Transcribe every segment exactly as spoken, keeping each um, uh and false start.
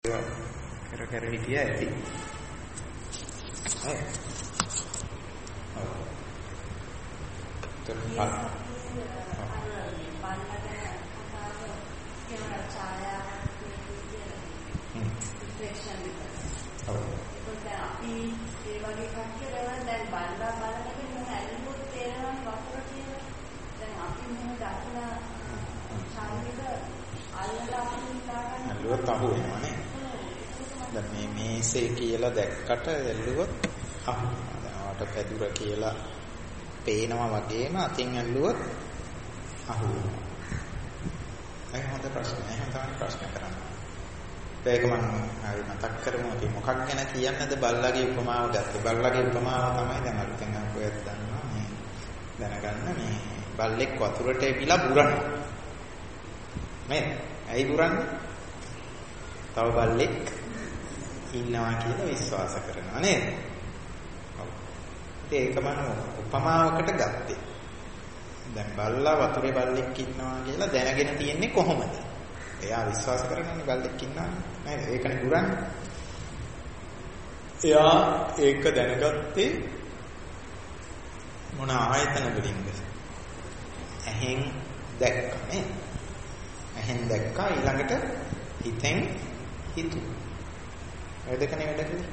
කර කර හිටියා ඇති. හරි. ඔව්. තොරපා. ඇල්ලුවොත් අහු වෙනවනේ. දැන් මේ මේසේ කියලා දැක්කට ඇල්ලුවොත් අහු වෙනවා. දැන් ආවට පැදුර කියලා පේනවා වගේම අතින් ඇල්ලුවොත් අහු වෙනවා. ඒක හොඳ ප්‍රශ්නයක්. එහෙනම් තමයි ප්‍රශ්න කරන්නේ. ඒක මම හරි මතක් කරමු. අපි මොකක් ගැන කියන්නද බල්ලාගේ උපමාව ගත්තේ. බල්ලාගේ උපමාව තමයි දැන් අලුතෙන් අහුවෙත් දන්නවා මේ දැනගන්න මේ බල්ලෙක් වතුරට එවිලා බුරනවා. මේ ඇයි බුරන්නේ? තව බල්ලෙක් ඉන්නවා කියලා විශ්වාස කරනවා නේද? ඔව්. ඒක මම උපමාවකට ගත්තේ. දැන් බල්ලා වතුරේ බල්ලෙක් ඉන්නවා කියලා දැනගෙන තියන්නේ කොහොමද? එයා විශ්වාස කරනනේ බල්ලෙක් ඉන්නවා නේද? ඒකනේ බුරන්නේ. එයා ඒක දැනගත්තේ මොන ආයතන වලින්ද? ඇහෙන් දැක්කා නේ. ඇහෙන් දැක්කා ඊළඟට හිතෙන් හිතු. ඒ දෙකනේ වැඩ කළේ.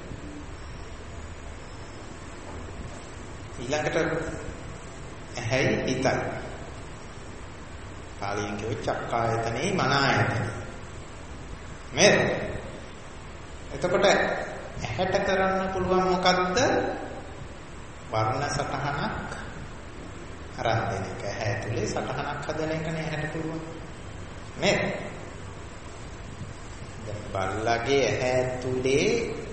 ඊළඟට ඇහැයි හිතයි. පාලියෙන් කියව චක්කායතනේ මන ආයතනේ. නේද? එතකොට ඇහැට කරන්න පුළුවන් මොකද්ද? වර්ණ සටහනක් අරන් දෙන එක. ඇහැ ඇතුලේ සටහනක් හදන එකනේ ඇහැට පුළුවන්. නේද? දැන් බල්ලගේ ඇහැ ඇතුලේ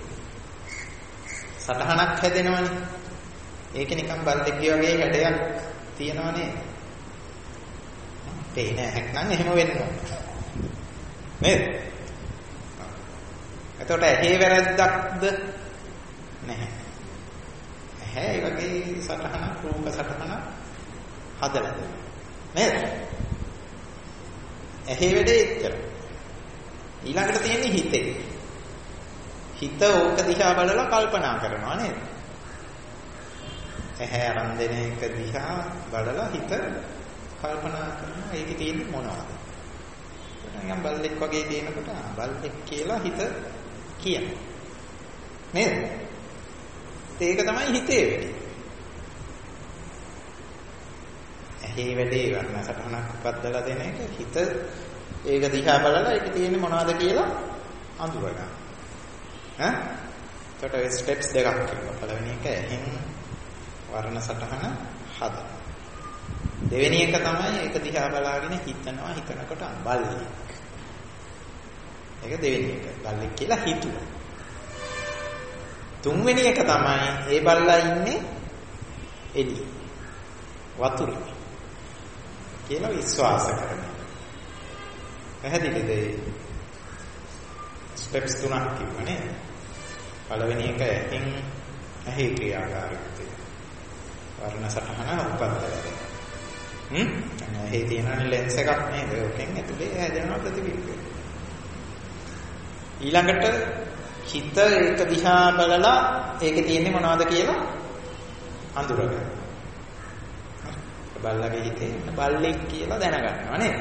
සටහනක් හැදෙනවනේ. ඒක නිකන් බල්ලෙක්ගේ වගේ හැඩයක් තියෙනව නේද? පේන ඇහැක් නම් එහෙම වෙන්න ඕන. නේද? එතකොට ඇහි වැරද්දක්ද? නැහැ. ඇහැ ඒ වගේ සටහනක් රූප සටහනක් හදලා දෙනවා. නේද? ඇහි වැඩේ එච්චර. ඊළඟට තියෙන්නේ හිතේ. හිත ඕක දිහා බලලා කල්පනා කරනවා නේද? ඇහැ අරන් දෙන එක දිහා බලලා හිත කල්පනා කරනවා. ඒකේ තියෙන්නේ මොනවද? නිකන් බල්ලෙක් වගේ තියෙනකොට බල්ලෙක් කියලා හිත කියනවා. නේද? ඒක තමයි හිතේ වැඩේ. ඇහි වැඩේ වර්ණ සටහනක් උපද්දලා දෙන එක හිත ඒක දිහා බලලා ඒකේ තියෙන්නේ මොනවද කියලා අඳුර ගන්න. ඈ? එතකොට ඒ ස්ටෙප්ස් දෙකක් තියෙනවා. පළවෙනි එක ඇහෙන් වර්ණ සටහන හද. දෙවෙනි එක තමයි ඒක දිහා බලාගෙන හිතනවා හිතනකොට බල්ලෙක්. ඒක දෙවෙනි එක. බල්ලෙක් කියලා හිතුවා. තුන්වෙනි එක තමයි ඒ බල්ලා ඉන්නේ එළියේ. වතුරේ. කියලා විශ්වාස කරනවා. පැහැදිලිද? ස්ටෙප්ස් තුනක් කිව්වනේ. පළවෙනි එක ඇහෙන් ඇහි ක්‍රියාකාරීත්වය. වර්ණ සටහන උපද්දලා. හ්ම්? ඇහි තියෙන ලෙන්ස් එකක් නේද? ඔකෙන් ඇතුලේ හැදෙන ප්‍රතිබිම්බය. ඊළඟට හිත ඒක දිහා බලලා ඒකේ තියෙන්නේ මොනවද කියලා අඳුරගන්න. බල්ලගේ හිතේ බල්ලෙක් කියලා දැනගන්නවා නේද?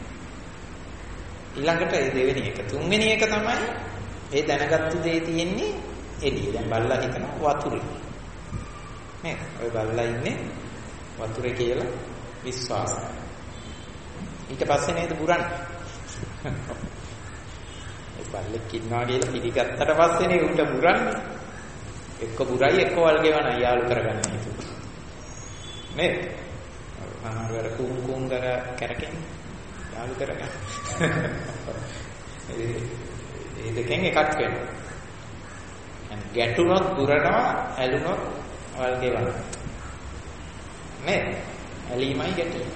ඊළඟට ඒ දෙවෙනි එක. තුන්වෙනි එක තමයි ඒ දැනගත්තු දේ තියෙන්නේ එළියේ. දැන් බල්ලා හිතනවා වතුරේ. නේද? ඔය බල්ලා ඉන්නේ වතුරේ කියලා විශ්වාස කරනවා. ඊට පස්සේ නේද බුරන්නේ. ඒ බල්ලෙක් ඉන්නවා කියලා පිළිගත්තට පස්සේ නේ උන්ට බුරන්නේ. එක්ක බුරයි එක්ක වල් ගෙවන යාළු කරගන්න හිතුවා. නේද? අනාගාර කුම් කුම් කර කරකින් යාළු කරගන්න. ඒ දෙකෙන් එකක් වෙනවා. يعني ගැටුනොත් බුරනවා, ඇලුනොත් වල් ගෙවන. නේද? ඇලීමයි ගැටීම.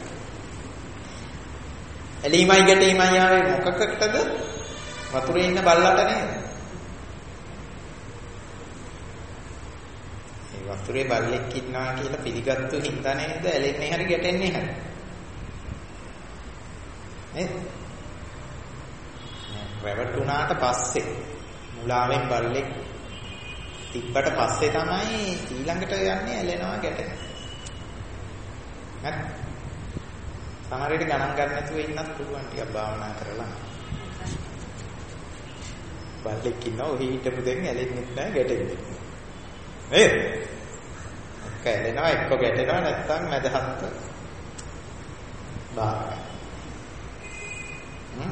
ඇලීමයි ගැටීමයි ආවේ මොකකටද? වතුරේ ඉන්න බල්ලට නේද? ඒ වතුරේ බල්ලෙක් ඉන්නවා කියලා පිළිගත්තු හින්දා නේද ඇලෙන්නේ හරි ගැටෙන්නේ හරි. නේද? රැවටුණාට පස්සේ මුලාවෙන් බල්ලෙක් තිබ්බට පස්සේ තමයි ඊළඟට යන්නේ ඇලෙනවා ගැටෙනවා. හරි. සමහර විට ගණන් ගන්න නැතුව ඉන්නත් පුළුවන් ටිකක් භාවනා කරලා. බල්ලෙක් ඉන්නවා ඔහි හිටපු දෙන්න ඇලෙන්නේ නැහැ ගැටෙන්නේ. නේද? එක්ක ඇලෙනවා එක්ක ගැටෙනවා නැත්තම් මැදහත් බාරයි. හ්ම්.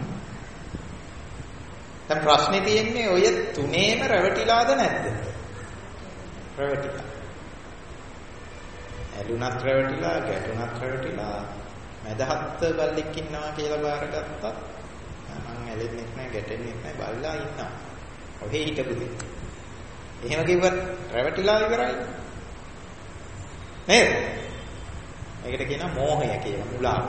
දැන් ප්‍රශ්නේ තියෙන්නේ ඔය තුනේම රැවටිලාද නැද්ද? රැවටිලා. ඇලුනත් රැවටිලා, ගැටුනත් රැවටිලා, මැදහත් බල්ලෙක් ඉන්නවා කියලා බාරගත්තත් මං ඇලෙන්නේ නැහැ, ගැටෙන්නේ නැහැ, බල්ලා ඉන්නවා. ඔහේ හිටපු දෙයක්. එහෙම කිව්වත් රැවටිලා ඉවරයි. නේද? මේකට කියනවා මෝහය කියලා, මුලාව.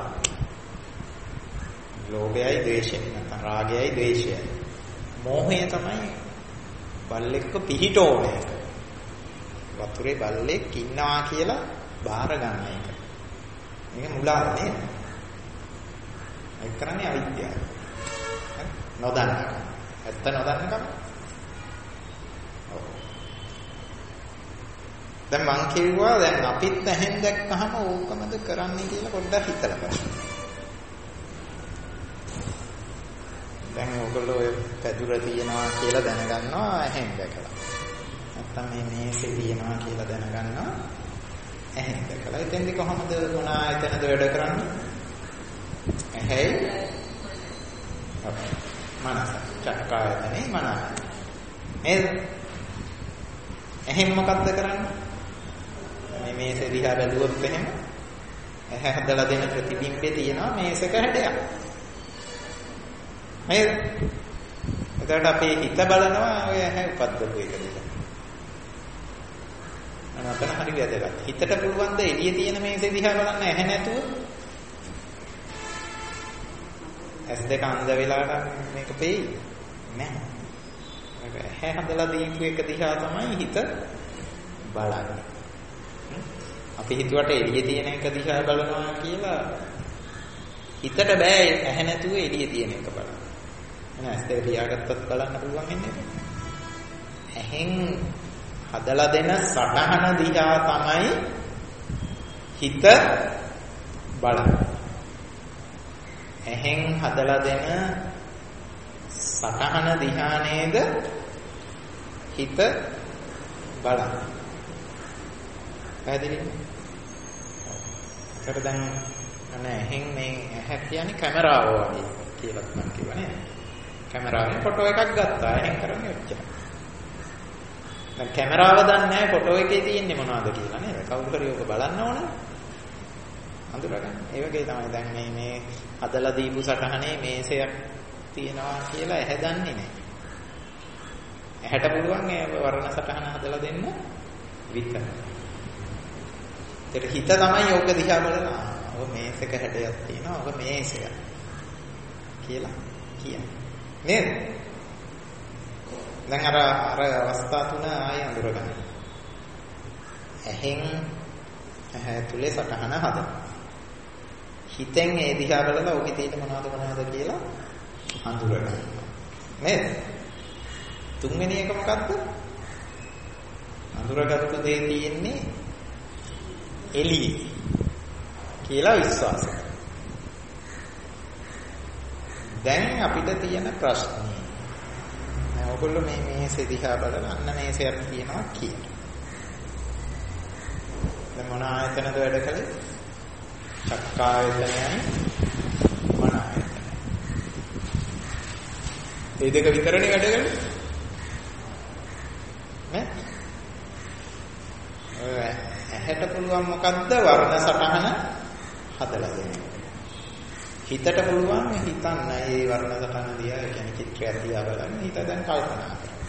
ලෝභයයි, ද්වේෂයයි, නැත්නම් රාගයයි, ද්වේෂයයි. මෝහය තමයි බල්ලෙක්ව පිහිටෝන එක. වතුරේ බල්ලෙක් ඉන්නවා කියලා බාර ගන්න එක. මේක මුලාව නේද? ඒක කරන්නේ අවිද්‍යාව. නොදන්නකම. ඇත්ත නොදන්නකම. ඔව්. දැන් මං කිව්වා දැන් අපිත් ඇහෙන් දැක්කහම ඕකමද කරන්නේ කියලා පොඩ්ඩක් හිතලා බලන්න. දැන් ඔයගොල්ලෝ ඔය පැදුර තියනවා කියලා දැනගන්නවා ඇහෙන් දැකලා. නැත්තම් මේ මේසේ තියනවා කියලා දැනගන්නවා ඇහෙන් දැකලා. එතෙන්දි කොහොමද මොන ආයතනද වැඩ කරන්නේ? ඇහැයි මනස. චක්කායතනේ මනස. නේද? ඇහෙන් මොකක්ද කරන්නේ? මේ මේසේ දිහා බැලුවොත් එහෙම ඇහැ හදලා දෙන ප්‍රතිබිම්බේ තියෙනවා මේසක හැඩයක්. නේද? එතකොට අපේ හිත බලනවා ඔය ඇහැ උපද්දපු එක දිහා. අනතන හරි වැදගත්. හිතට පුළුවන් ද එළියේ තියෙන මේසේ දිහා බලන්න ඇහැ නැතුව? ඇස් දෙක අන්ධ වෙලා මේක පෙයි නෑ. මේක ඇහැ හදලා දීපු එක දිහා තමයි හිත බලන්නේ. අපි හිතුවට එළියේ තියෙන එක දිහා බලනවා කියලා හිතට බෑ ඇහැ නැතුව එළියේ තියෙන එක බලන්න. නෑ ඇස් දෙක පියාගත්තත් බලන්න පුළුවන් වෙන්නේ. ඇහෙන් හදලා දෙන සටහන දිහා තමයි හිත බලන්නේ. ඇහෙන් හදලා දෙන සටහන දිහා නේද හිත බලන්නේ. පැහැදිලිද? ඒකට දැන් අනේ ඇහෙන් මේ ඇහැ කියන්නේ කැමරාව වගේ කියලා මම කිව්වා නේද? කැමරාවෙන් ෆොටෝ එකක් ගත්තා. එහෙන් කරන්නේ ඔච්චර. දැන් කැමරාව දන්නේ නැහැ ෆොටෝ එකේ තියෙන්නේ මොනවද කියලා නේද? කවුරු හරි ඔක බලන්න ඕන. අඳුරගන්න. ඒ වගේ තමයි දැන් මේ මේ හදලා දීපු සටහනේ මේසයක් තියෙනවා කියලා ඇහැ දන්නේ නැහැ. ඇහැට පුළුවන් ඒ වර්ණ සටහන හදලා දෙන්න විතරයි. ඒතර හිත තමයි ඕක දිහා බලලා ඔය මේසක හැඩයක් තියෙනවා. ඔක මේසයක් කියලා කියන්නේ. නේද? දැන් අර අර අවස්ථා තුන ආයෙ අඳුරගන්න. ඇහෙන් ඇහැ තුලේ සටහන හදනවා. හිතෙන් ඒ දිහා බලලා ඔකේ තියෙන මොනවද මොනවද කියලා අඳුරගන්න. නේද? තුන්වෙනි එක මොකද්ද? අඳුරගත්තු දේ තියෙන්නේ එළියේ කියලා විශ්වාස කරනවා. දැන් අපිට තියෙන ප්‍රශ්නේ ඔයගොල්ලෝ මේ මේසේ දිහා බලලා අන්න මේසයක් තියෙනවා කියලා. දැන් මොන ආයතනද වැඩ කළේ? චක්කායතනයයි මන ආයතනයයි. මේ දෙක විතරනේ වැඩ කළේ. නේ? ඇහැට පුළුවන් මොකද්ද වර්ණ සටහන හදලා දෙන්න. හිතට පුළුවන් හිතන්න ඒ වර්ණ සටහන දිහා ඒ කියන්නේ චිත්‍රය දිහා බලන්න හිත දැන් කල්පනා කරනවා.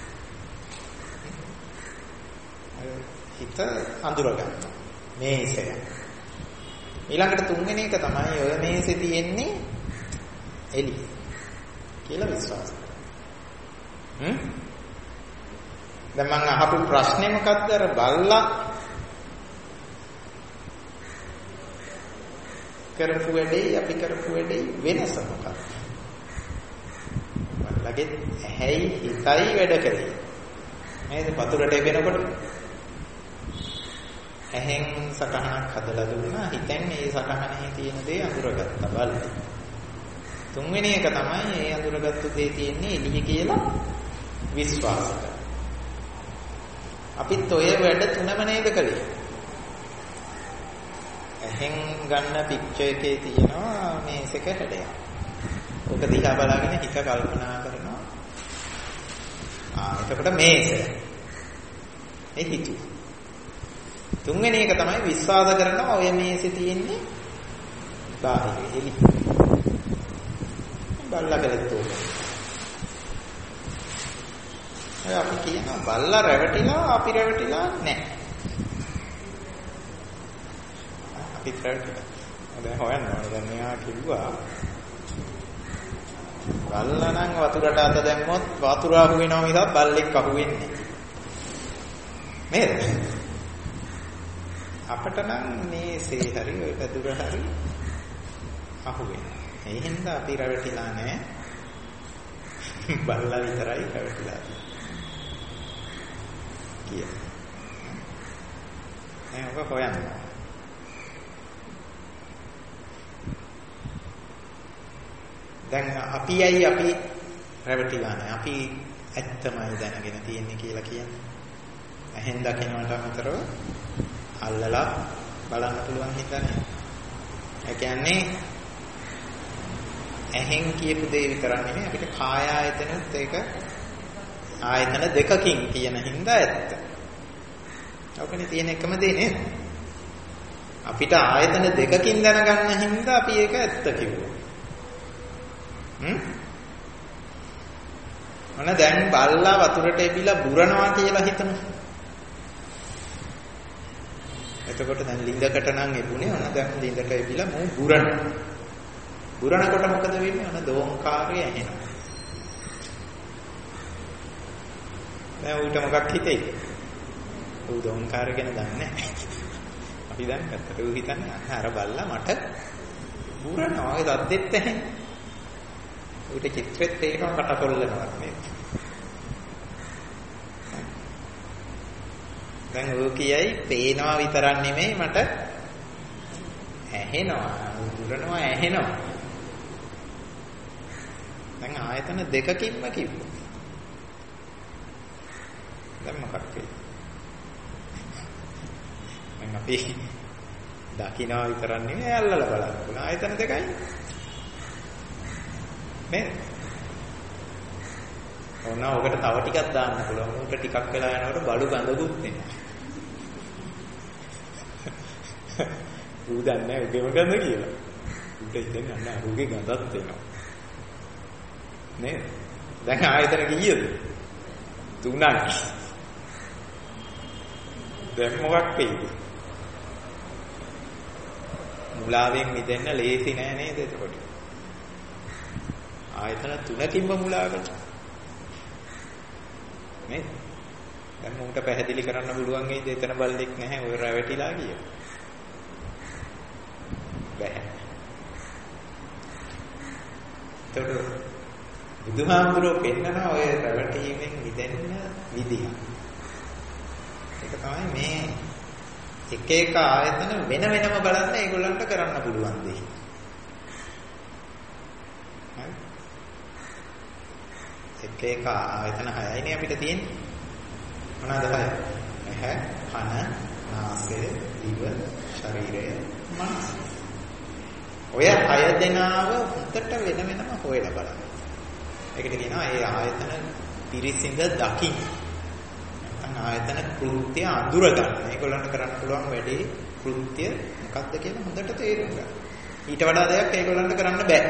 හිත අඳුර ගන්නවා. මේසය. ඊළඟට තුන්වෙනි එක තමයි ඔය මේසේ තියෙන්නේ එළි කියලා විශ්වාස කරනවා. හ්ම්? දැන් මම අහපු ප්‍රශ්නේ මොකද්ද? අර බල්ලා කරපු වැඩේ අපි කරපු වැඩේ වෙනස මොකක්ද? බල්ලගේ ඇහැයි හිතයි වැඩ කරේ. නේද? වතුරට එපෙනකොට ඇහෙන් සටහනක් හදලා දුන්නා. හිතෙන් මේ සටහනේ තියෙන දේ අඳුරගත්තා බල්ලා. තුන්වෙනි එක තමයි මේ අඳුරගත්තු දේ තියෙන්නේ එළිය කියලා විශ්වාස කරනවා. අපිත් ඔය වැඩ තුනම නේද කළේ. ඇහෙන් ගන්න පික්චර් එකේ තියෙනවා මේසෙක හැඩයක්. ඕක දිහා බලාගෙන හිත කල්පනා කරනවා. ආ එතකොට මේස. ඒ හිතු. තුන්වෙනි එක තමයි විශ්වාස කරනවා ඔය මේසෙ තියෙන්නේ බාහිර එළි. බල්ලා කළත් ඕක. අය අපි කියනවා බල්ලා රැවටිලා අපි රැවටිලා නැහැ. අපි රැවටිලා. දැන් හොයන්න ඕනේ. දැන් මෙයා කිව්වා බල්ලා නම් වතුරට අත දැම්මොත් වතුර අහු වෙනවා මිසක් බල්ලෙක් අහු වෙන්නේ නේද? අපට නම් මේ සේ හරි ඔය පැදුර හරි අහු වෙනවා. ඒ හින්දා අපි රැවටිලා නැහැ. බල්ලා විතරයි රැවටිලා කිය. මේ ඔක හොයන්න. දැන් අපි ඇයි අපි රැවටිලා නැහැ. අපි ඇත්තමයි දැනගෙන තියෙන්නේ කියලා කියන්නේ. ඇහෙන් දකින්නට අමතරව අල්ලලා බලන්න පුළුවන් හින්දා නේ. ඒ කියන්නේ ඇහෙන් කියපු දේ විතරක් නෙමෙයි අපිට කාය ආයතනෙත් ඒක ආයතන දෙකකින් කියන හින්දා ඇත්ත. ඔකනේ තියෙන එකම දේ නේද? අපිට ආයතන දෙකකින් දැනගන්න හින්දා අපි ඒක ඇත්ත කිව්වා. හ්ම්? මොන දැන් බල්ලා වතුරට එබිලා බුරනවා කියලා හිතමු. එතකොට දැන් ලිඳකට නම් එබුනේ ඔන දැන් ලිඳට එබිලා මෝ බුරනවා. බුරනකොට මොකද වෙන්නේ? ඔන දෝංකාරය ඇහෙනවා. දැන් උට මොකක් හිතෙයි? ඌ දෝංකාරය ගැන දන්නේ නැහැ. අපි දැන් ඇත්තට ඌ හිතන්නේ අර බල්ලා මට බුරනවා. ඒ සද්දෙත් ඇහෙන්නේ. ඌට චිත්‍රෙත් තේරෙනවා කටකොල්ලනවා මේ. දැන් ඌ කියයි පේනවා විතරක් නෙමෙයි මට ඇහෙනවා. බුරනවා ඇහෙනවා. දැන් ආයතන දෙකකින්ම කිව්වා. දැන් මොකක්ද? දැන් අපි දකින්නවා විතරක් නෙමෙයි අල්ලලා බලන්න. ආයතන දෙකයි. නේද? ඕන ඔකට තව ටිකක් දාන්න පුළුවන්. උට ටිකක් වෙලා යනකොට බඩු බඳගුත් වෙනවා. ඌ දන්නේ උගෙම ගඳ කියලා. උට ඉතින් අන්න අරුගේ ගඳක් වෙනවා. නේද? දැන් ආයතන කීයද? තුනයි. දැන් මොකක් වෙයිද? මුලාවෙන් මිදෙන්න ලේසි නෑ නේද එතකොට? ආයතන තුනකින්ම මුලාවට. නේද? දැන් උන්ට පැහැදිලි කරන්න පුළුවන් වෙයිද එතන බල්ලෙක් නැහැ ඔය රැවටිලා කිය. බැහැ. එතකොට බුදුහාමුදුරුවෝ පෙන්නනවා ඔය රැවටීමෙන් මිදෙන්න විදිහ. ඒක තමයි මේ එක එක ආයතන වෙන වෙනම බලන්න ඒගොල්ලන්ට කරන්න පුළුවන් දෙයක්. හරි? එක එක ආයතන හයයිනේ අපිට තියෙන්නේ. මොනවාද හය? ඇහැ, කන, නාසය, දිව, ශරීරය, මනස. ඔය හය දෙනාව හුත්තට වෙන වෙනම හොයලා බලන්න. ඒකට කියනවා ඒ ආයතන පිරිසිඳ දකින්න. නැත්නම් ආයතන කෘත්‍ය අඳුර ගන්න. ඒගොල්ලන්ට කරන්න පුළුවන් වැඩේ කෘත්‍ය මොකක්ද කියලා හොඳට තේරුම් ගන්න. ඊට වඩා දෙයක් ඒගොල්ලන්ට කරන්න බෑ.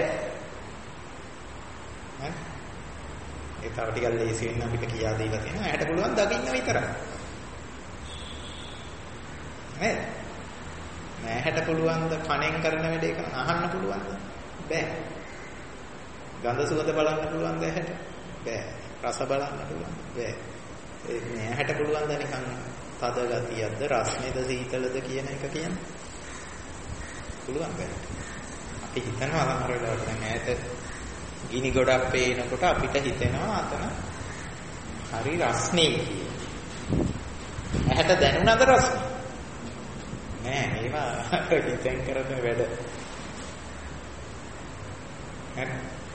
හරි? ඒ තව ටිකක් ලේසි වෙන්න අපිට කියා දීලා තියෙනවා. ඇහැට පුළුවන් දකින්න විතරයි. නේද? ඇහැට පුළුවන් ද කනෙන් කරන වැඩේ කරන්න අහන්න පුළුවන්ද? බෑ. ගඳ සුවඳ බලන්න පුළුවන් ද ඇහැට? බෑ. රස බලන්න පුළුවන්? බෑ. ඒ මේ ඇහැට පුළුවන් ද නිකන් තද ගතියක්ද රස්නේද සීතලද කියන එක කියන්නේ? පුළුවන් බෑ. අපි හිතනවා අර වෙලාවට දැන් ඈත ගිනි ගොඩක් පේනකොට අපිට හිතෙනවා අතන හරි රස්නේ කියලා. ඇහැට දැනුණාද රස්නේ? නෑ ඒවා හිතෙන් කරන වැඩ. හරි.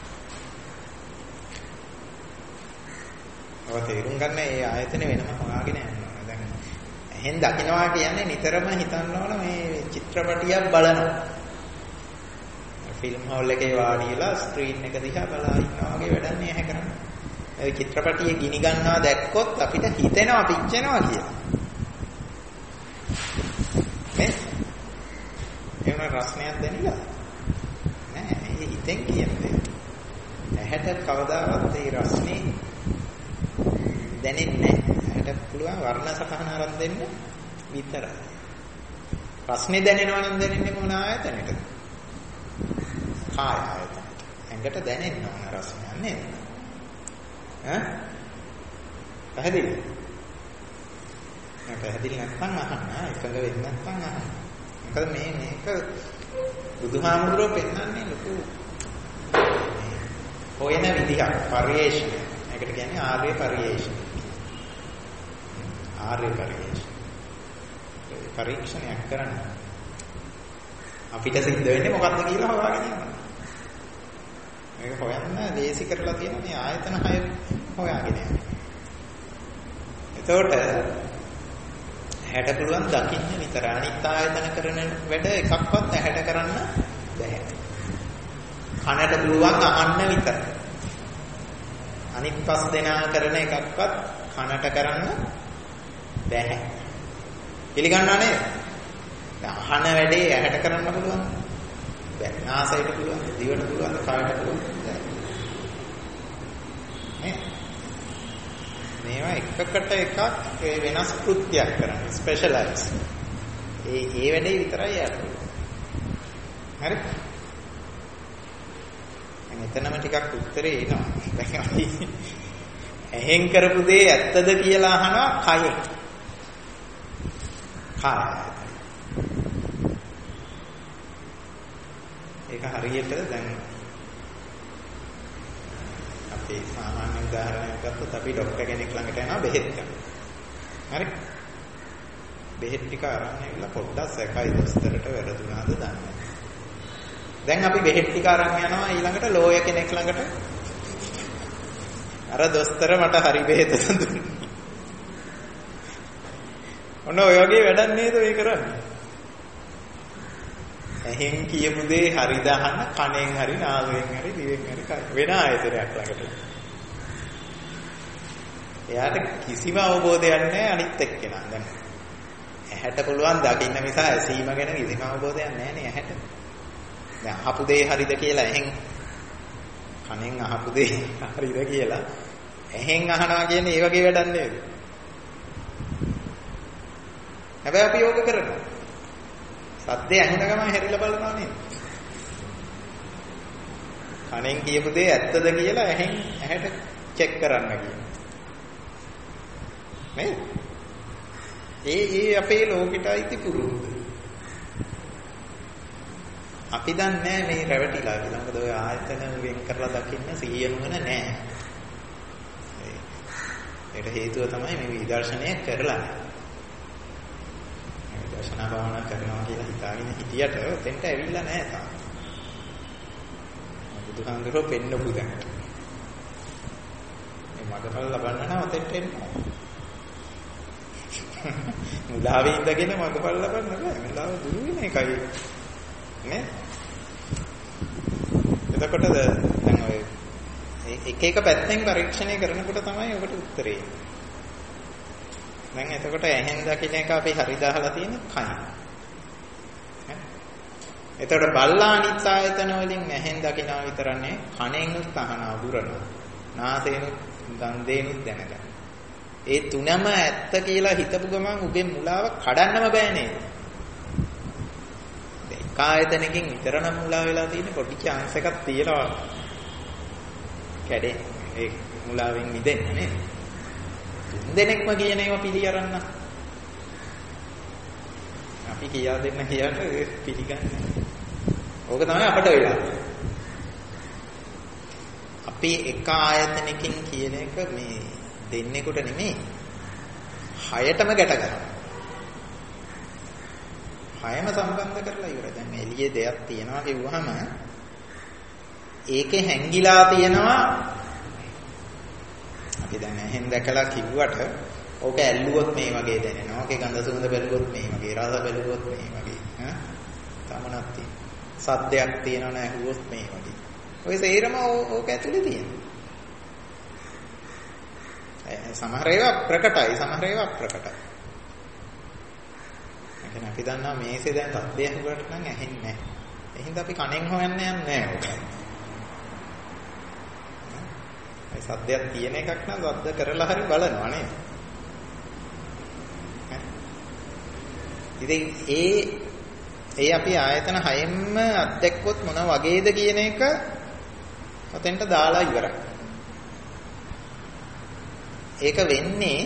ඔය තේරුම් ගන්න මේ ආයතන වෙනම හොයාගෙන යනවා. දැන් එහෙන් දකින්නවා කියන්නේ නිතරම හිතන්න ඕන මේ චිත්‍රපටියක් බලනවා. ෆිල්ම් හෝල් එකේ වාඩිලා ස්ක්‍රීන් එක දිහා බලා ඉන්නවා වගේ වැඩක් නෑ ඇහැ කරන්නේ. ඒ චිත්‍රපටියේ ගිනි ගන්නවා දැක්කොත් අපිට හිතෙනවා පිච්චෙනවා කියලා. නේ? එහෙම රසණයක් දැනෙලා නෑ. ඒ හිතෙන් කියන්නේ. ඇහැට කවදාවත් ඒ රසණේ දැනෙන්නේ නැහැ. ඇහැට පුළුවන් වර්ණ සටහන අරන් දෙන්න විතරයි. රසණේ දැනෙනවා නම් දැනෙන්නේ මොන ආයතනෙටද? කාය ආයතනට. ඇඟට දැනෙන්න ඕන රසණයක් නේද? ඈ? පැහැදිලිද? මම පැහැදිලි නැත්නම් අහන්න. එකඟ වෙන්නේ නැත්නම් අහන්න. මොකද මේ මේක බුදුහාමුදුරුවෝ පෙන්නන්නේ ලොකු හොයන විදිහක් පරිේශන. ඒකට කියන්නේ ආර්ය පරිේශන. ආර්ය පරිේශන. පරීක්ෂණයක් කරන්න. අපිට සිද්ධ වෙන්නේ මොකක්ද කියලා හොයාගෙන යන්න. මේක හොයන්න දේශි කරලා තියෙන මේ ආයතන හය හොයාගෙන යන්න. එතකොට ඇහැට පුළුවන් දකින්න විතර අනිත් ආයතන කරන වැඩ එකක්වත් ඇහැට කරන්න බැහැ. කනට පුළුවන් අහන්න විතර. අනිත් පස් දෙනා කරන එකක්වත් කනට කරන්න බැහැ. පිළිගන්නා නේද? අහන වැඩේ ඇහැට කරන්න පුළුවන්. බැහැ. නාසයට පුළුවන්, දිවට පුළුවන්, කයට පුළුවන්. නේ? මේවා එකකට එකක් ඒ වෙනස් කෘත්‍යයක් කරන්නේ ස්පෙෂලායිස්. ඒ ඒ වැඩේ විතරයි යාට. හරි? එතනම ටිකක් උත්තරේ එනවා. දැන් අපි ඇහෙන් කරපු දේ ඇත්තද කියලා අහනවා කයෙන්. කාය. ඒක හරියට දැන් අපි සාමාන්‍ය උදාහරණයක් ගත්තොත් අපි ડોක්ටර් කෙනෙක් ළඟට යනවා බෙහෙත් ගන්න. හරි? බෙහෙත් ටික අරන් ඇවිල්ලා පොඩ්ඩක් සැකයි දොස්තරට වැරදුනාද දන්නේ. දැන් අපි බෙහෙත් ටික අරන් යනවා ඊළඟට ලෝය කෙනෙක් ළඟට. අර දොස්තර මට හරි බෙහෙත දුන්නා. ඔන්න ඔය වගේ වැඩක් නේද ඔය කරන්නේ? ඇහෙන් කියපු දේ හරි දහන්න කනෙන් හරි නාසයෙන් හරි දිවෙන් හරි වෙන ආයතනයක් ළඟට. එයාට කිසිම අවබෝධයක් නැහැ අනිත් එක්කෙනා. දැන් ඇහැට පුළුවන් දකින්න මිස ඇසීම ගැන කිසිම අවබෝධයක් නැහැ නේ ඇහැට. දැන් අහපු දේ හරිද කියලා ඇහෙන් කනෙන් අහපු දේ හරිද කියලා ඇහෙන් අහනවා කියන්නේ ඒ වගේ වැඩක් නේද? හැබැයි අපි යෝග කරනවා. සද්දේ ඇහෙන ගමන් හැරිලා බලනවා නේද? කනෙන් කියපු දේ ඇත්තද කියලා ඇහෙන් ඇහැට චෙක් කරන්න කියනවා. නේද? ඒ ඒ අපේ ලෝකෙට අයිති පුරුද්ද. අපි දන්නේ මේ රැවටිලා කියලා. මොකද ඔය ආයතන වෙන් කරලා දකින්න සිහිය නුවණ නැහැ. ඒකට හේතුව තමයි මේ විදර්ශනය කරලා නැහැ. විදර්ශනා භාවනා කරනවා කියලා හිතාගෙන හිටියට ඔතෙන්ට ඇවිල්ලා නැහැ තාම. බුදුහාමුදුරුවෝ පෙන්නපු දැනට. මේ මගපල් ලබන්න නම් ඔතෙන්ට එන්න ඕන. මුලාවේ ඉඳගෙන මගපල් ලබන්න බෑ. මුලාව දුරු වෙන එකයි. නේ? එතකොට දැන් ඔය එක එක පැත්තෙන් පරීක්ෂණය කරනකොට තමයි ඔබට උත්තරේ එන්නේ. දැන් එතකොට ඇහෙන් දකින්න එක අපි හරි දාලා තියෙන්නේ කයින්. එතකොට බල්ලා අනිත් ආයතන වලින් ඇහෙන් දකින්නා විතරනේ කනෙන් උස්තහනා බුරනවා. නාසයෙන් ගන්ධයෙන් දැනගන්න. ඒ තුනම ඇත්ත කියලා හිතපු ගමන් උගේ මුලාව කඩන්නම බෑ නේද? ඒක ආයතනකින් විතරනම් මුලා වෙලා තියෙන පොඩි chance එකක් තියෙනවා. කැඩේ ඒ මුලාවෙන් මිදෙන්න නේද? දෙනෙක්ම කියන ඒවා පිළි අරන්න. අපි කියා දෙන්න කියට පිළිගන්නේ. ඕක තමයි අපට වෙලා. අපි එක ආයතනකින් කියන එක මේ දෙන්නෙකුට නෙමෙයි හයටම ගැට ගන්නවා. හයම සම්බන්ධ කරලා ඉවරයි. දැන් මේ එළියේ දෙයක් තියෙනවා කිව්වහම ඒකේ හැංගිලා තියෙනවා. අපි දැන් එහෙන් දැකලා කිව්වට ඕක ඇල්ලුවොත් මේ වගේ දැනෙනවා. ඕකේ ගඳ සුවඳ බැලුවොත් මේ වගේ, රස බැලුවොත් මේ වගේ. ඈ තමනක් තියෙන. සද්දයක් තියෙනවනේ ඇහුවොත් මේ වගේ. ඔය සේරම ඕක ඇතුලේ තියෙනවා. සමහර ඒවා ප්‍රකටයි, සමහර ඒවා අප්‍රකටයි. එහෙනම් අපි දන්නවා මේසේ දැන් සද්දය ඇහුවට නම් ඇහෙන්නේ නැහැ. එහෙනම් අපි කණෙන් හොයන්න යන්නේ නැහැ ඕක. ඒ සද්දයක් තියෙන එකක් නම් සද්ද කරලා හරි බලනවා නේද? ඉතින් ඒ ඒ අපි ආයතන හයෙන්ම අත්දැක්කොත් මොන වගේද කියන එක ඔතෙන්ට දාලා ඉවරයි. ඒක වෙන්නේ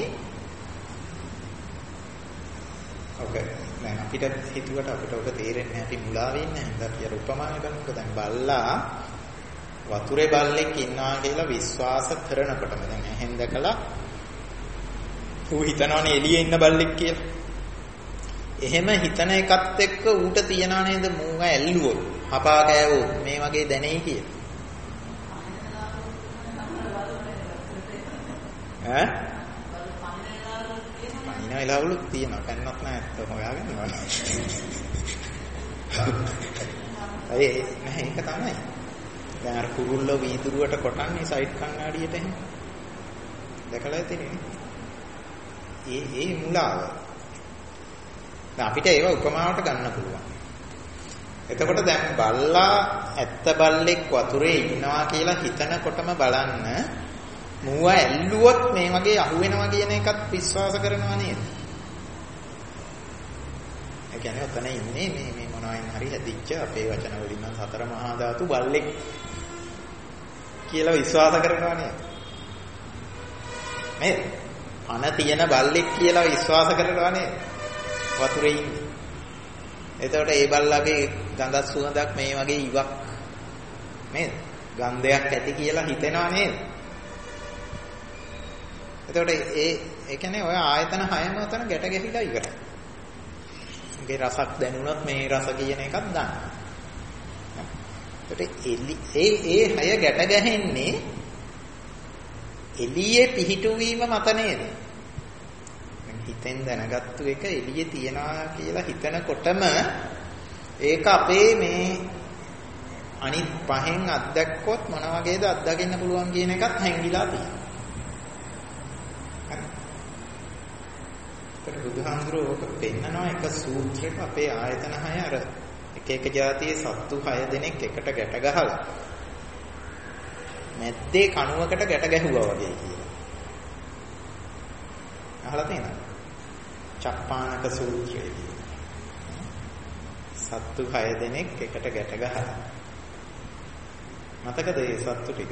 ඔක දැන් අපිට හිතුවට අපිට ඔක තේරෙන්නේ නැහැ. අපි මුලා වෙන්නේ නැහැ. අපි අර උපමාන කරනකොට දැන් බල්ලා වතුරේ බල්ලෙක් ඉන්නවා කියලා විශ්වාස කරනකොටම දැන් එහෙන් දැකලා ඌ හිතනවනේ එළියේ ඉන්න බල්ලෙක් කියලා. එහෙම හිතන එකත් එක්ක ඌට තියනා නේද මූණ ඇල්ලුවොත් හපා කෑවොත් මේ වගේ දැනෙයි කියලා. ඈ? පනින වෙලාවලුත් තියෙනවා. කන්නක් නැහැ ඇත්ත හොයාගන්නවා. ඒ නැහැ ඒක තමයි. දැන් අර කුරුල්ල වීදුරුවට කොටන්නේ සයිඩ් කණ්ණාඩියට එහෙම. දැකලා තියෙන්නේ. ඒ ඒ මුලාව. දැන් අපිට ඒව උපමාවට ගන්න පුළුවන්. එතකොට දැන් බල්ලා ඇත්ත බල්ලෙක් වතුරේ ඉන්නවා කියලා හිතනකොටම බලන්න මුව ඇල්ලුවොත් මේ වගේ අහු වෙනවා කියන එකත් විශ්වාස කරනවා නේද? ඒ කියන්නේ ඔතන ඉන්නේ මේ මේ මොනවායින් හරි හැදිච්ච අපේ වචන වලින් නම් සතර මහා ධාතු බල්ලෙක් කියලා විශ්වාස කරනවා නේද? නේද? අන තියෙන බල්ලෙක් කියලා විශ්වාස කරනවා නේද? වතුරේ ඉන්නේ. එතකොට ඒ බල්ලාගේ ගඳක් සුවඳක් මේ වගේ ඉවක් නේද? ගන්ධයක් ඇති කියලා හිතෙනවා නේද? එතකොට ඒ ඒ කියන්නේ ඔය ආයතන හයම උතන ගැට ගැහිලා ඉවරයි. ඒකේ රසක් දැනුණොත් මේ රස කියන එකක් දාන්න. එතකොට එලි ඒ ඒ හය ගැට ගැහෙන්නේ එළියේ පිහිටුවීම මත නේද? හිතෙන් දැනගත්තු එක එළියේ තියනවා කියලා හිතනකොටම ඒක අපේ මේ අනිත් පහෙන් අත්දැක්කොත් මොන වගේද අත්දකින්න පුළුවන් කියන එකත් හැංගිලා තියෙනවා. හරි. බුදුහාමුදුරුවෝ ඔක පෙන්නනවා එක සූත්‍රයක අපේ ආයතන හය අර එක එක જાතියේ සත්තු හය දෙනෙක් එකට ගැට ගහලා මැද්දේ කණුවකට ගැට ගැහුවා වගේ කියලා. අහලා තියෙනවද? චප්පානක සූත්‍රයේදී සත්තු හය දෙනෙක් එකට ගැට ගහලා මතකද මේ සත්තු ටික?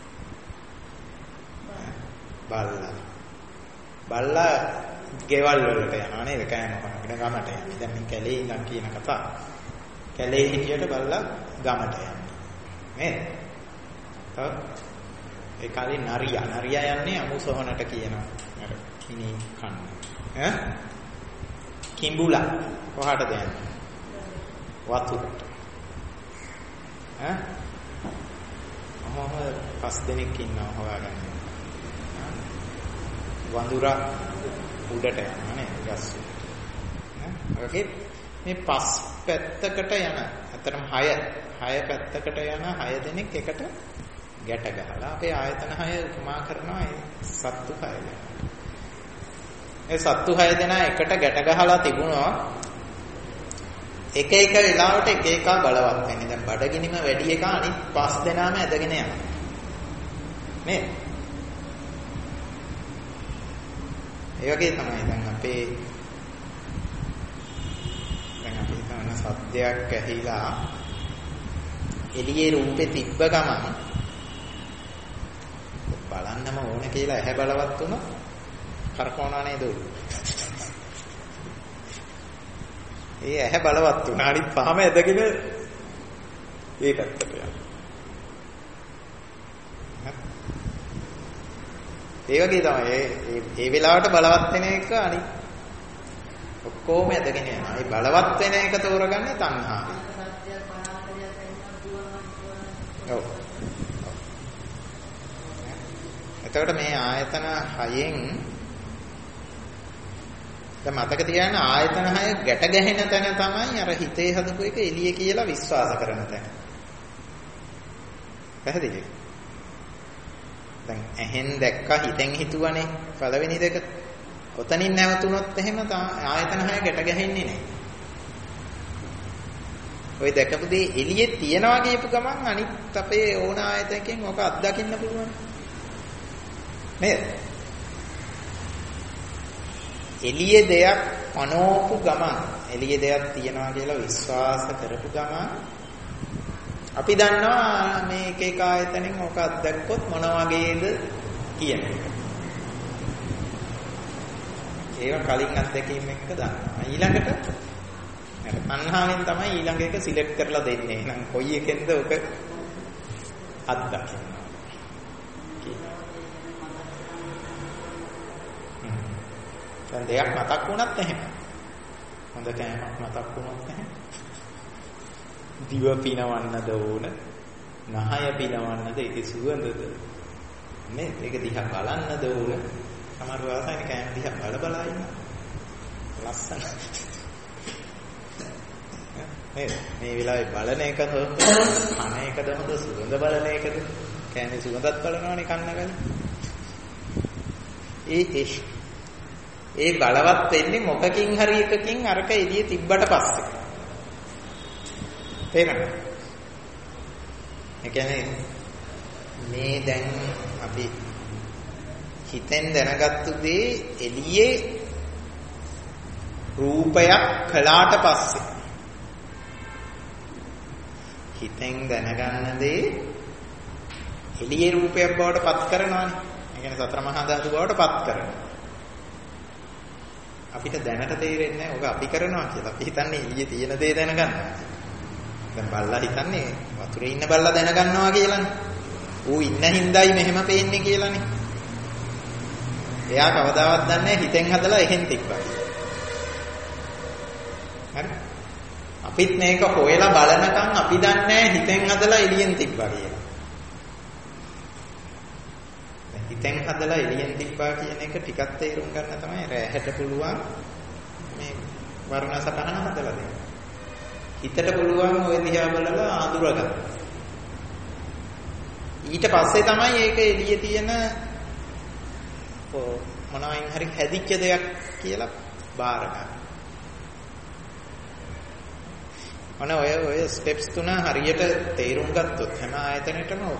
බල්ලා බල්ලා ගෙවල් වලට යනවා නේද? කෑම කනගෙන ගමට යන්නේ. දැන් මේ කැලේ ඉඳන් කියන කතාව. කැලේ හිටියට බල්ලා ගමට යන්නේ. නේද? තව ඒ කාලේ නරියා නරියා යන්නේ අමුසොහනට කියනවා. අර කිනි කන්න. ඈ? කිඹුලා කොහාටද යන්නේ? වතුරට. ඈ? අහම පස් දෙනෙක් ඉන්නවා හොයාගන්න. වඳුරා උඩට යනවා නේද? ගස් ඈ? මේ පස් පැත්තකට යන අතරම හය හය පැත්තකට යන හය දෙනෙක් එකට ගැට ගහලා අපේ ආයතන හය උපමා කරනවා ඒ සත්තු හය දෙනා. ඒ සත්තු හය දෙනා එකට ගැට ගහලා තිබුණා එක එක වෙලාවට එක එක බලවත් වෙන්නේ. දැන් බඩගිනිම වැඩි එක අනිත් පස් දෙනාම ඇදගෙන යනවා. නේද? ඒ වගේ තමයි දැන් අපේ දැන් අපි හිතන සද්දයක් ඇහිලා එළියේ රූපේ තිබ්බ ගමන් බලන්නම ඕන කියලා ඇහැ බලවත් වුණා කරකවනා නේද? ඒ ඇහැ බලවත් වුණා අනිත් පහම ඇදගෙන ඒ පැත්තට යනවා. ඒ වගේ තමයි ඒ ඒ වෙලාවට බලවත් වෙන එක අනිත් ඔක්කොම ඇදගෙන යනවා. ඒ බලවත් වෙන එක තෝරගන්නේ තණ්හාව. ඔව්. එතකොට මේ ආයතන හයෙන් දැන් මතක තියාගන්න ආයතන හය ගැට ගැහෙන තැන තමයි අර හිතේ හදපු එක එළිය කියලා විශ්වාස කරන තැන. පැහැදිලිද? දැන් ඇහෙන් දැක්කා හිතෙන් හිතුවනේ පළවෙනි දෙක. ඔතනින් නැවතුනොත් එහෙම ආයතන හය ගැට ගැහෙන්නේ නැහැ. ওই දැකපු දේ එළියේ තියනවා කියපු ගමන් අනිත් අපේ ඕන ආයතනකින් ඔක අත්දකින්න පුළුවන්. නේද? එළියේ දෙයක් පනෝපු ගමන් එළියේ දෙයක් තියනවා කියලා විශ්වාස කරපු ගමන් අපි දන්නවා මේ එක එක ආයතනෙන් ඔක අත්දැක්කොත් මොන වගේද කියන එක. ඒක කලින් අත්දැකීම් එක්ක දන්නවා. ඊළඟට අර තණ්හාවෙන් තමයි ඊළඟ එක සිලෙක්ට් කරලා දෙන්නේ. එහෙනම් කොයි එකෙන්ද ඔක අත්දකින්නේ? දැන් දෙයක් මතක් වුණත් එහෙම. හොඳ කෑමක් මතක් වුණොත් එහෙම. දිව පිනවන්නද ඕන? නහය පිනවන්නද? ඒකේ සුවඳද? මේ ඒක දිහා බලන්නද ඕන? සමහර වාසයන් කෑම දිහා බල බල ඉන්න. ලස්සන. මේ මේ වෙලාවේ බලන එකද කන එකද හොඳ සුවඳ බලන එකද? කෑමේ සුවඳත් බලනවනේ කන්නගල. ඒ ඒ ඒ බලවත් වෙන්නේ මොකකින් හරි එකකින් අරක එළිය තිබ්බට පස්සේ. තේරෙනවද? ඒ කියන්නේ මේ දැන් අපි හිතෙන් දැනගත්තු දේ එළියේ රූපයක් කළාට පස්සේ හිතෙන් දැනගන්න දේ එළියේ රූපයක් බවට පත් කරනවානේ. ඒ කියන්නේ සතර මහා ධාතු බවට පත් කරනවා. අපිට දැනට තේරෙන්නේ නැහැ ඔක අපි කරනවා කියලා. අපි හිතන්නේ ඊයේ තියෙන දේ දැනගන්නවා. දැන් බල්ලා හිතන්නේ වතුරේ ඉන්න බල්ලා දැනගන්නවා කියලානේ. ඌ ඉන්න හින්දායි මෙහෙම පේන්නේ කියලානේ. එයා කවදාවත් දන්නේ හිතෙන් හදලා එහෙන් තිබ්බා කියලා. හරි? අපිත් මේක හොයලා බලනකම් අපි දන්නේ හිතෙන් හදලා එළියෙන් තිබ්බා කියලා. හිතෙන් හදලා එළියෙන් තිබ්බා කියන එක ටිකක් තේරුම් ගන්න තමයි රැහැට පුළුවන් මේ වර්ණ සටහන හදලා දෙන්න. හිතට පුළුවන් ওই දිහා බලලා අඳුරගන්න. ඊට පස්සේ තමයි ඒක එළියේ තියෙන මොනවායින් හරි හැදිච්ච දෙයක් කියලා බාර ගන්න. මොන ඔය ඔය ස්ටෙප්ස් තුන හරියට තේරුම් ගත්තොත් හැම ආයතනෙටම ඕක.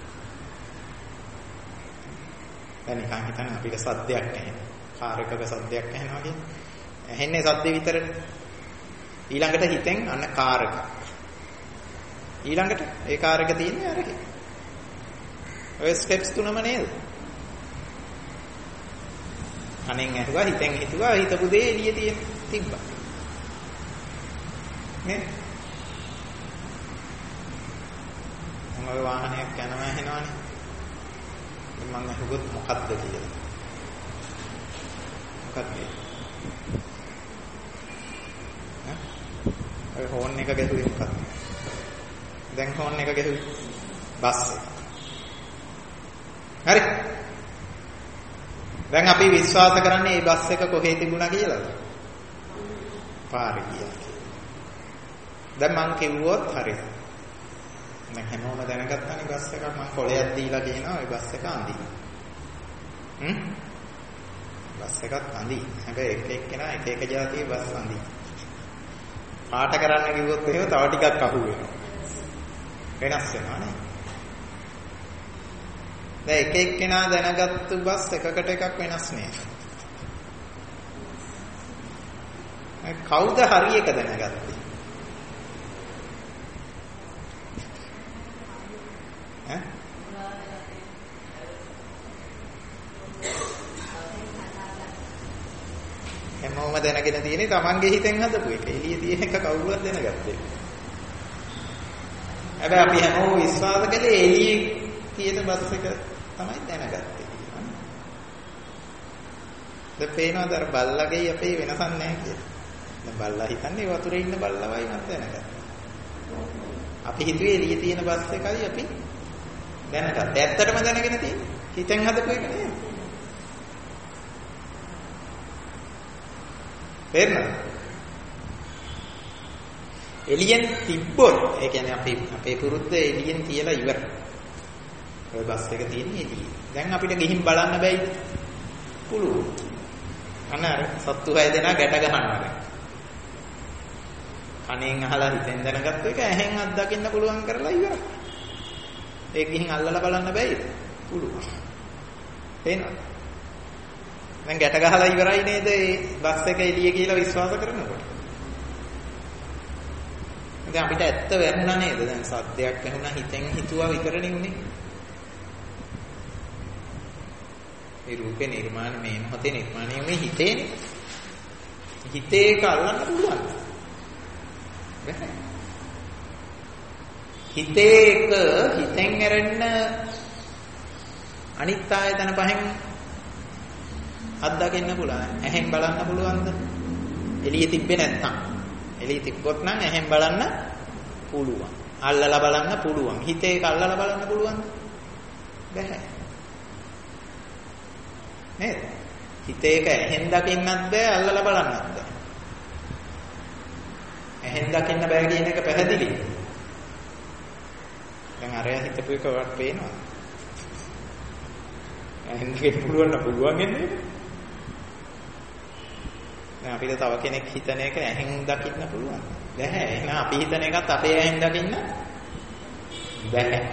දැන් නිකන් හිතන්න අපිට සද්දයක් ඇහෙනවා. කාර් එකක සද්දයක් ඇහෙනවා කියන්නේ. ඇහෙන්නේ සද්ද විතරනේ. ඊළඟට හිතෙන් අන්න කාර් එක. ඊළඟට ඒ කාර් එක තියෙන්නේ අරකේ. ඔය ස්ටෙප්ස් තුනම නේද? කනෙන් ඇහුවා, හිතෙන් හිතුවා, හිතපු දේ එළියේ තියෙන තිබ්බා. නේ? මොන වාහනයක් යනවා ඇහෙනවනේ. මම අහුවොත් මොකක්ද කියලා. මොකක්ද? ඈ? ඔය හෝන් එක ගැහුවේ මොකක්ද? දැන් හෝන් එක ගැහුවේ බස් එක. හරි. දැන් අපි විශ්වාස කරන්නේ මේ බස් එක කොහේ තිබුණා කියලාද? පාරේ ගියා. දැන් මං කිව්වොත් හරි. දැන් හැමෝම දැනගත්තානේ බස් එකක් මං කොලයක් දීලා කියනවා ওই බස් එක අඳි. හ්ම්? බස් එකක් අඳි. හැබැයි එක එක්කෙනා එක එක જાතියේ බස් අඳි. පාට කරන්න කිව්වොත් එහෙම තව ටිකක් අහු වෙනවා. වෙනස් වෙනවා නේ. දැන් එක එක්කෙනා දැනගත්තු බස් එකකට එකක් වෙනස් නේ. කවුද හරි එක දැනගත්තේ? ඈ? හැමෝම දැනගෙන තියෙන්නේ Tamange හිතෙන් හදපු එක. එළියේ තියෙන එක කවුරුවත් දැනගත්තේ. හැබැයි අපි හැමෝම විශ්වාස කළේ එළියේ තියෙන බස් එක තමයි දැනගත්තේ. දැන් පේනවාද අර බල්ලගේ අපේ වෙනසක් නැහැ කියලා. දැන් බල්ලා හිතන්නේ වතුරේ ඉන්න බල්ලවයි මන් දැනගත්තා. අපි හිතුවේ එළියේ තියෙන බස් එකයි අපි දැනගත්තා. ඇත්තටම දැනගෙන තියෙන්නේ හිතෙන් හදපු එක නෙවෙයි. තේරෙනවද? එළියෙන් තිබ්බොත් ඒ කියන්නේ අපි අපේ පුරුද්ද එළියෙන් තියලා ඉවරයි. ඔය බස් එක තියෙන්නේ එළියේ. දැන් අපිට ගිහින් බලන්න බෑයිද? පුළුවන්. අන්න අර සත්තු හය දෙනා ගැට ගන්නවා. කණෙන් අහලා හිතෙන් දැනගත්ත එක ඇහෙන් අත්දකින්න පුළුවන් කරලා ඉවරයි. ඒක ගිහින් අල්ලලා බලන්න බෑයිද? පුළුවන්. තේරෙනවද? දැන් ගැට ගහලා ඉවරයි නේද මේ බස් එක එළිය කියලා විශ්වාස කරනකොට. දැන් අපිට ඇත්ත වැහුණා නේද? දැන් සද්දයක් ඇහුණා හිතෙන් හිතුවා විතරනේ උනේ. මේ රූපේ නිර්මාණ මේ මොහොතේ නිර්මාණය මේ හිතේනේ. හිතේ එක අල්ලන්න පුළුවන්. බැහැ. හිතේ එක හිතෙන් ඇරෙන්න අනිත් ආයතන පහෙන් අත්දකින්න පුළුවන්. ඇහෙන් බලන්න පුළුවන්ද? එළියේ තිබ්බේ නැත්නම්. එළියේ තිබ්බොත් නම් ඇහෙන් බලන්න පුළුවන්. අල්ලලා බලන්න පුළුවන්. හිතේ එක අල්ලලා බලන්න පුළුවන්ද? බැහැ. නේද? හිතේ එක ඇහෙන් දකින්නත් බෑ අල්ලලා බලන්නත් බෑ. ඇහෙන් දකින්න බෑ කියන එක පැහැදිලි. දැන් අරය හිතපු එක වට පේනවා. ඇහෙන් දකින්න පුළුවන් නම් පුළුවන් එන්නේ. දැන් අපිට තව කෙනෙක් හිතන එක ඇහෙන් දකින්න පුළුවන්. බැහැ. එහෙනම් අපි හිතන එකත් අපේ ඇහෙන් දකින්න බැහැ.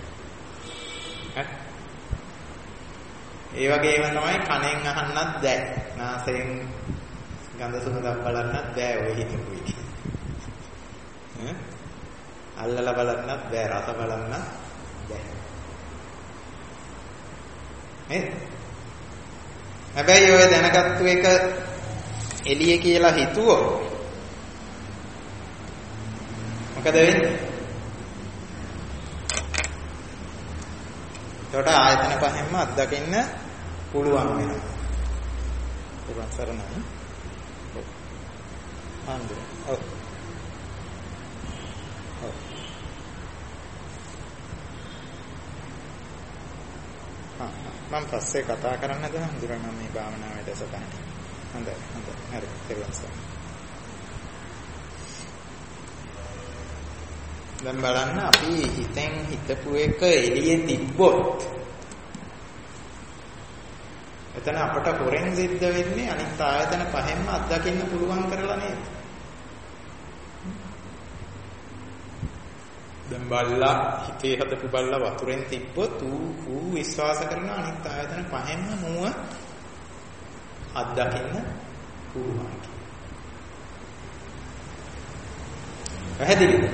ඒ වගේම තමයි කනෙන් අහන්නත් බෑ. නාසයෙන් ගඳ සුවඳක් බලන්නත් බෑ ඔය හිතපුයි. ඈ අල්ලලා බලන්නත් බෑ, රස බලන්නත් බෑ. නේද? හැබැයි ඔය දැනගත්තු එක එළිය කියලා හිතුවෝ මොකද වෙන්නේ? එතකොට ආයතන පහෙන්ම අත්දකින්න පුළුවන් වෙනවා. ඒක සරණයි. හඳුන. ඔව්. ඔව්. හා මම පස්සේ කතා කරන්නද හඳුනන මේ භාවනාවේ දැසපහන. හොඳයි හොඳයි. හරි. තේරුණා. දැන් බලන්න අපි හිතෙන් හිතපු එක එළියේ තිබ්බොත් එතන අපට හොරෙන් සිද්ධ වෙන්නේ අනිත් ආයතන පහෙන්ම අත්දකින්න පුළුවන් කරලා නේද? දැන් බල්ලා හිතේ හදපු බල්ලා වතුරෙන් තිබ්බොත් ඌ ඌ විශ්වාස කරන අනිත් ආයතන පහෙන්ම මුව අත්දකින්න පුළුවන්. පැහැදිලිද?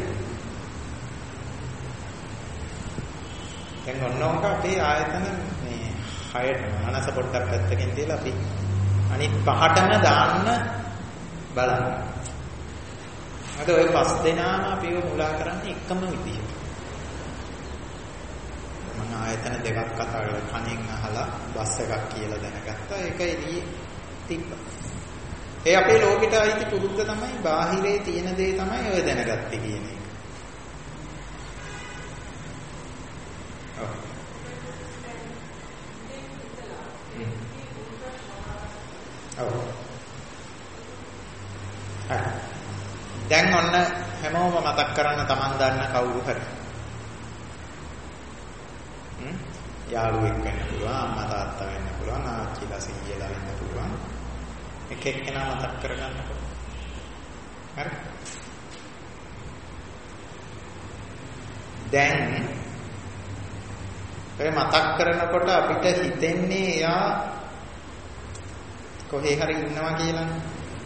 දැන් ඔන්නෝක අපේ ආයතන මේ හයට මනස පොඩ්ඩක් පැත්තකින් තියලා අපි අනිත් පහටම දාන්න බලන්න. අද ඔය පස් දෙනාම අපිව මුලා කරන්නේ එකම විදිහට. මම ආයතන දෙකක් කතා කරලා කණෙන් අහලා බස් එකක් කියලා දැනගත්තා. ඒක එළියේ තිබ්බා. ඒ අපේ ලෝකෙට අයිති පුරුද්ද තමයි බාහිරේ තියෙන දේ තමයි ඔය දැනගත්තේ කියන එක. ඔව්. හරි. දැන් ඔන්න හැමෝම මතක් කරන්න Taman දන්න කවුරු හරි. හ්ම් යාළුවෙක් වෙන්න පුළුවන්, අම්මා තාත්තා වෙන්න පුළුවන්, ආච්චිලා සීයලා වෙන්න පුළුවන්. එක එක්කෙනා මතක් කරගන්නකො. හරි. දැන් ඔය මතක් කරනකොට අපිට හිතෙන්නේ එයා කොහේ හරි ඉන්නවා කියලානේ.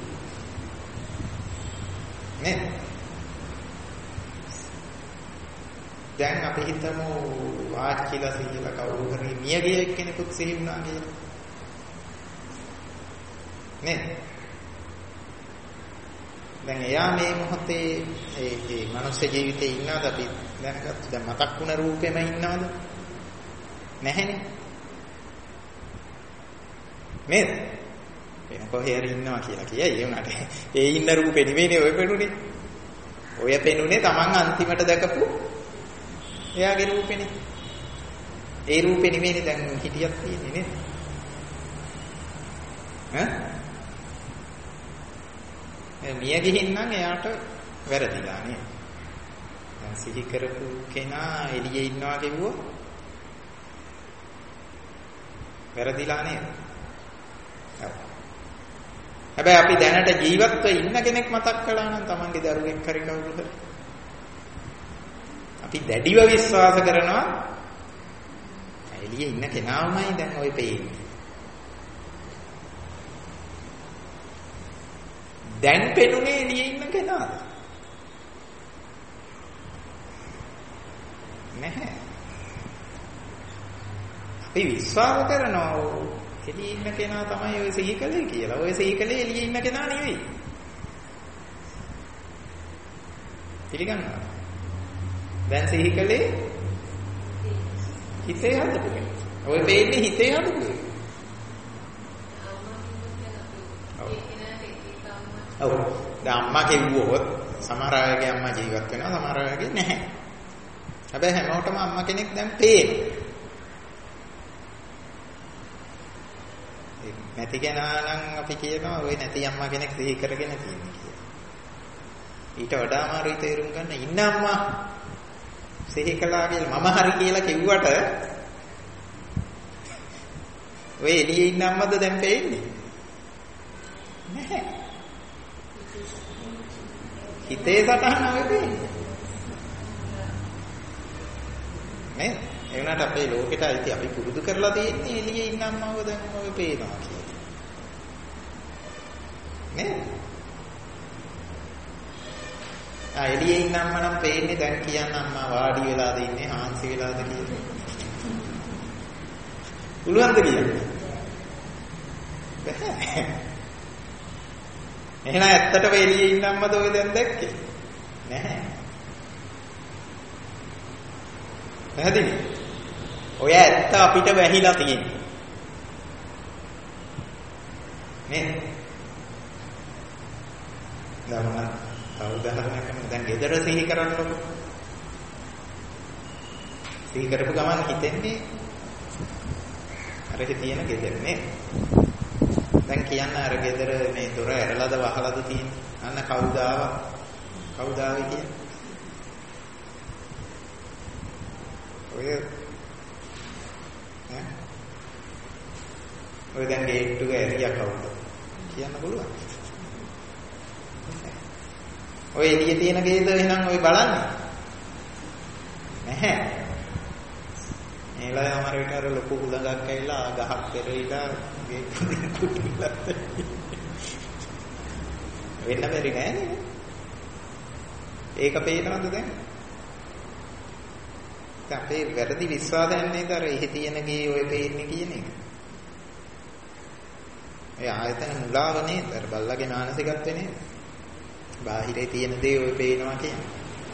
නේද? දැන් අපි හිතමු ආච්චිලා සීයලා කවුරු හරි මිය ගිය කෙනෙකුත් සිහි වුණා කියලා. නේද? දැන් එයා මේ මොහොතේ ඒ ඒ මනුස්ස ජීවිතේ ඉන්නවද අපි දැනගත්ත දැන් මතක් වුණ රූපෙම ඉන්නවද? නැහැනේ. නේද? වෙන කොහේ හරි ඉන්නවා කියලා කියයි. ඒ උනාට ඒ ඉන්න රූපේ නෙවෙයිනේ ඔය පෙනුනේ. ඔය පෙනුනේ Taman අන්තිමට දැකපු එයාගේ රූපෙනේ. ඒ රූපේ නෙවෙයිනේ දැන් හිටියක් තියෙන්නේ නේද? ඈ මිය ගිහින් නම් එයාට වැරදිලා නේ. දැන් සිහි කරපු කෙනා එළියේ ඉන්නවා කිව්වොත් වැරදිලා නේද? හැබැයි අපි දැනට ජීවත්ව ඉන්න කෙනෙක් මතක් කළා නම් Tamanගේ දරුවෙක් හරි කවුරු හරි අපි දැඩිව විශ්වාස කරනවා එළියේ ඉන්න කෙනාමයි දැන් ඔය පේන්නේ. දැන් පෙනුනේ එළියේ ඉන්න කෙනාද? නැහැ. අපි විශ්වාස කරනවා එළියේ ඉන්න කෙනා තමයි ඔය සිහි කලේ කියලා. ඔය සිහි කලේ එළියේ ඉන්න කෙනා නෙවෙයි. පිළිගන්නවා. දැන් සිහි කලේ හිතේ හදපු කෙනා. ඔය වෙන්නේ හිතේ හදපු කෙනා. ඔව්. දැන් අම්මා කිව්වොත් සමහර අයගේ අම්මා ජීවත් වෙනවා සමහර අයගේ නැහැ. හැබැයි හැමෝටම අම්මා කෙනෙක් දැන් පේනවා. නැති කෙනා නම් අපි කියනවා ওই නැති අම්මා කෙනෙක් සිහි කරගෙන තියෙන්නේ කියලා. ඊට වඩා අමාරුයි තේරුම් ගන්න ඉන්න අම්මා සිහි කළා කියලා මම හරි කියලා කිව්වට ඔය එළියේ ඉන්න අම්මද දැන් පේන්නේ? නැහැ. හිතේ සටහන ඔය පේන්නේ. නේ? ඒ වුණාට අපේ ලෝකෙට අයිති අපි පුරුදු කරලා තියෙන්නේ එළියේ ඉන්න අම්මව දැන් ඔය පේනවා කියලා. නේ? ආ එළියේ ඉන්න අම්මා නම් පේන්නේ දැන් කියන්න අම්මා වාඩි වෙලාද ඉන්නේ හාන්සි වෙලාද කියලා. පුළුවන්ද කියන්නේ? බැහැ. එහෙනම් ඇත්තටම එළියේ ඉන්න අම්මද ඔය දැන් දැක්කේ? නැහැ. පැහැදිලි? ඔය ඇත්ත අපිට වැහිලා තියෙන්නේ. නේද? දැන් තව උදාහරණයක් දැන් ගෙදර සිහි කරන්නකො. සිහි කරපු ගමන් හිතෙන්නේ අර තියෙන ගෙදර නේ. දැන් කියන්න අර ගෙදර මේ දොර ඇරලාද වහලාද තියෙන්නේ. අන්න කවුද ආවා? කවුද ආවේ කියන්නේ? ඔය ඈ ඔය දැන් ගේට්ටු එක ඇරියා කවුද? කියන්න පුළුවන්. ඔය එළියේ තියෙන ගේද එහෙනම් ඔය බලන්නේ නැහැ. ඒලා අමාරු විතර ලොකු හුලඟක් ඇවිල්ලා ගහක් පෙරේලා ගේට්ටු දෙක කුටිලා වෙන්න බැරි නෑනේ. ඒක පේනවද දැන්? අපේ වැරදි විශ්වාසයක් නේද අර එහි තියෙන ගේ ඔය පේන්නේ කියන එක. ඒ ආයතන මුලාව නේද? අර බල්ලගේ මානසිකත්වේ නේද? බාහිරේ තියෙන දේ ඔය පේනවා කියන්නේ.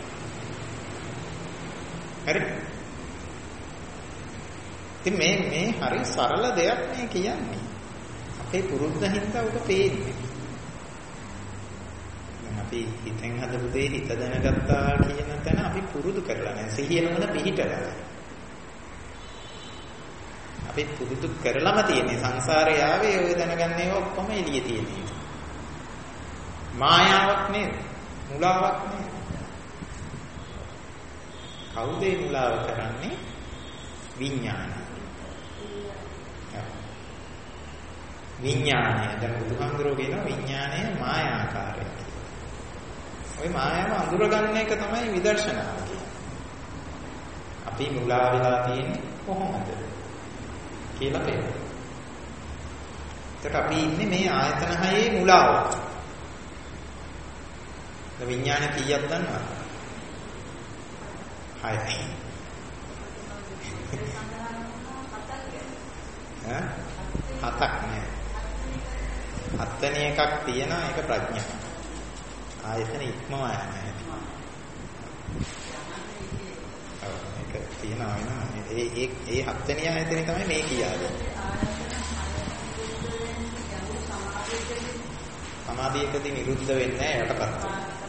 හරි? ඉතින් මේ මේ හරි සරල දෙයක් මේ කියන්නේ. අපේ පුරුද්ද හින්දා ඔබ පේන්නේ. දැන් අපි හිතෙන් හදපු දේ හිත දැනගත්තා කියන තැන අපි පුරුදු කරලා නැහැ. සිහිය නොවන පිහිටලා. අපි පුරුදු කරලම තියෙන්නේ සංසාරේ ආවේ ඔය දැනගන්නේ ඔක්කොම එළියේ තියෙන්නේ. මායාවක් නේද? මුලාවක් නේද? කවුද ඒ මුලාව කරන්නේ? විඥානය. විඥානය. දැන් බුදුහාමුදුරුවෝ කියනවා විඥානය මායාකාරයි කියලා. ওই මායාව අඳුරගන්න එක තමයි විදර්ශනාව කියන්නේ. අපි මුලා වෙලා තියෙන්නේ කොහොමද කියලා කියනවා. ඒකට අපි ඉන්නේ මේ ආයතන හයේ මුලාවක. විඥාන කීයක් දන්නවද? හයයි. ඈ හතක් නෑ. හත්වෙනි එකක් තියෙනවා ඒක ප්‍රඥා. ආයතන ඉක්මවා යන්නේ. ඔව් ඒක තියෙනවා වෙනවා. ඒ ඒ ඒ හත්වෙනි ආයතනේ තමයි මේ කියාවේ. සමාධියකදී නිරුද්ධ වෙන්නේ නැහැ යටපත්.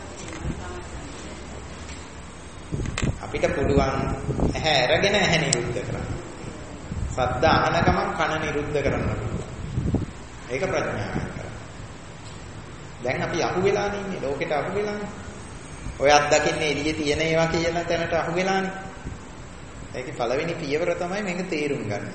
අපිට පුළුවන් ඇහැ අරගෙන ඇහැ නිරුද්ධ කරන්න. සද්ද අහන ගමන් කන නිරුද්ධ කරන්න පුළුවන්. ඒක ප්‍රඥාවෙන් කරන්නේ. දැන් අපි අහු වෙලානේ ඉන්නේ ලෝකෙට අහු වෙලානේ. ඔය අත්දකින්නේ එළියේ තියෙන ඒවා කියන තැනට අහු වෙලානේ. ඒකේ පළවෙනි පියවර තමයි මේක තේරුම් ගන්න.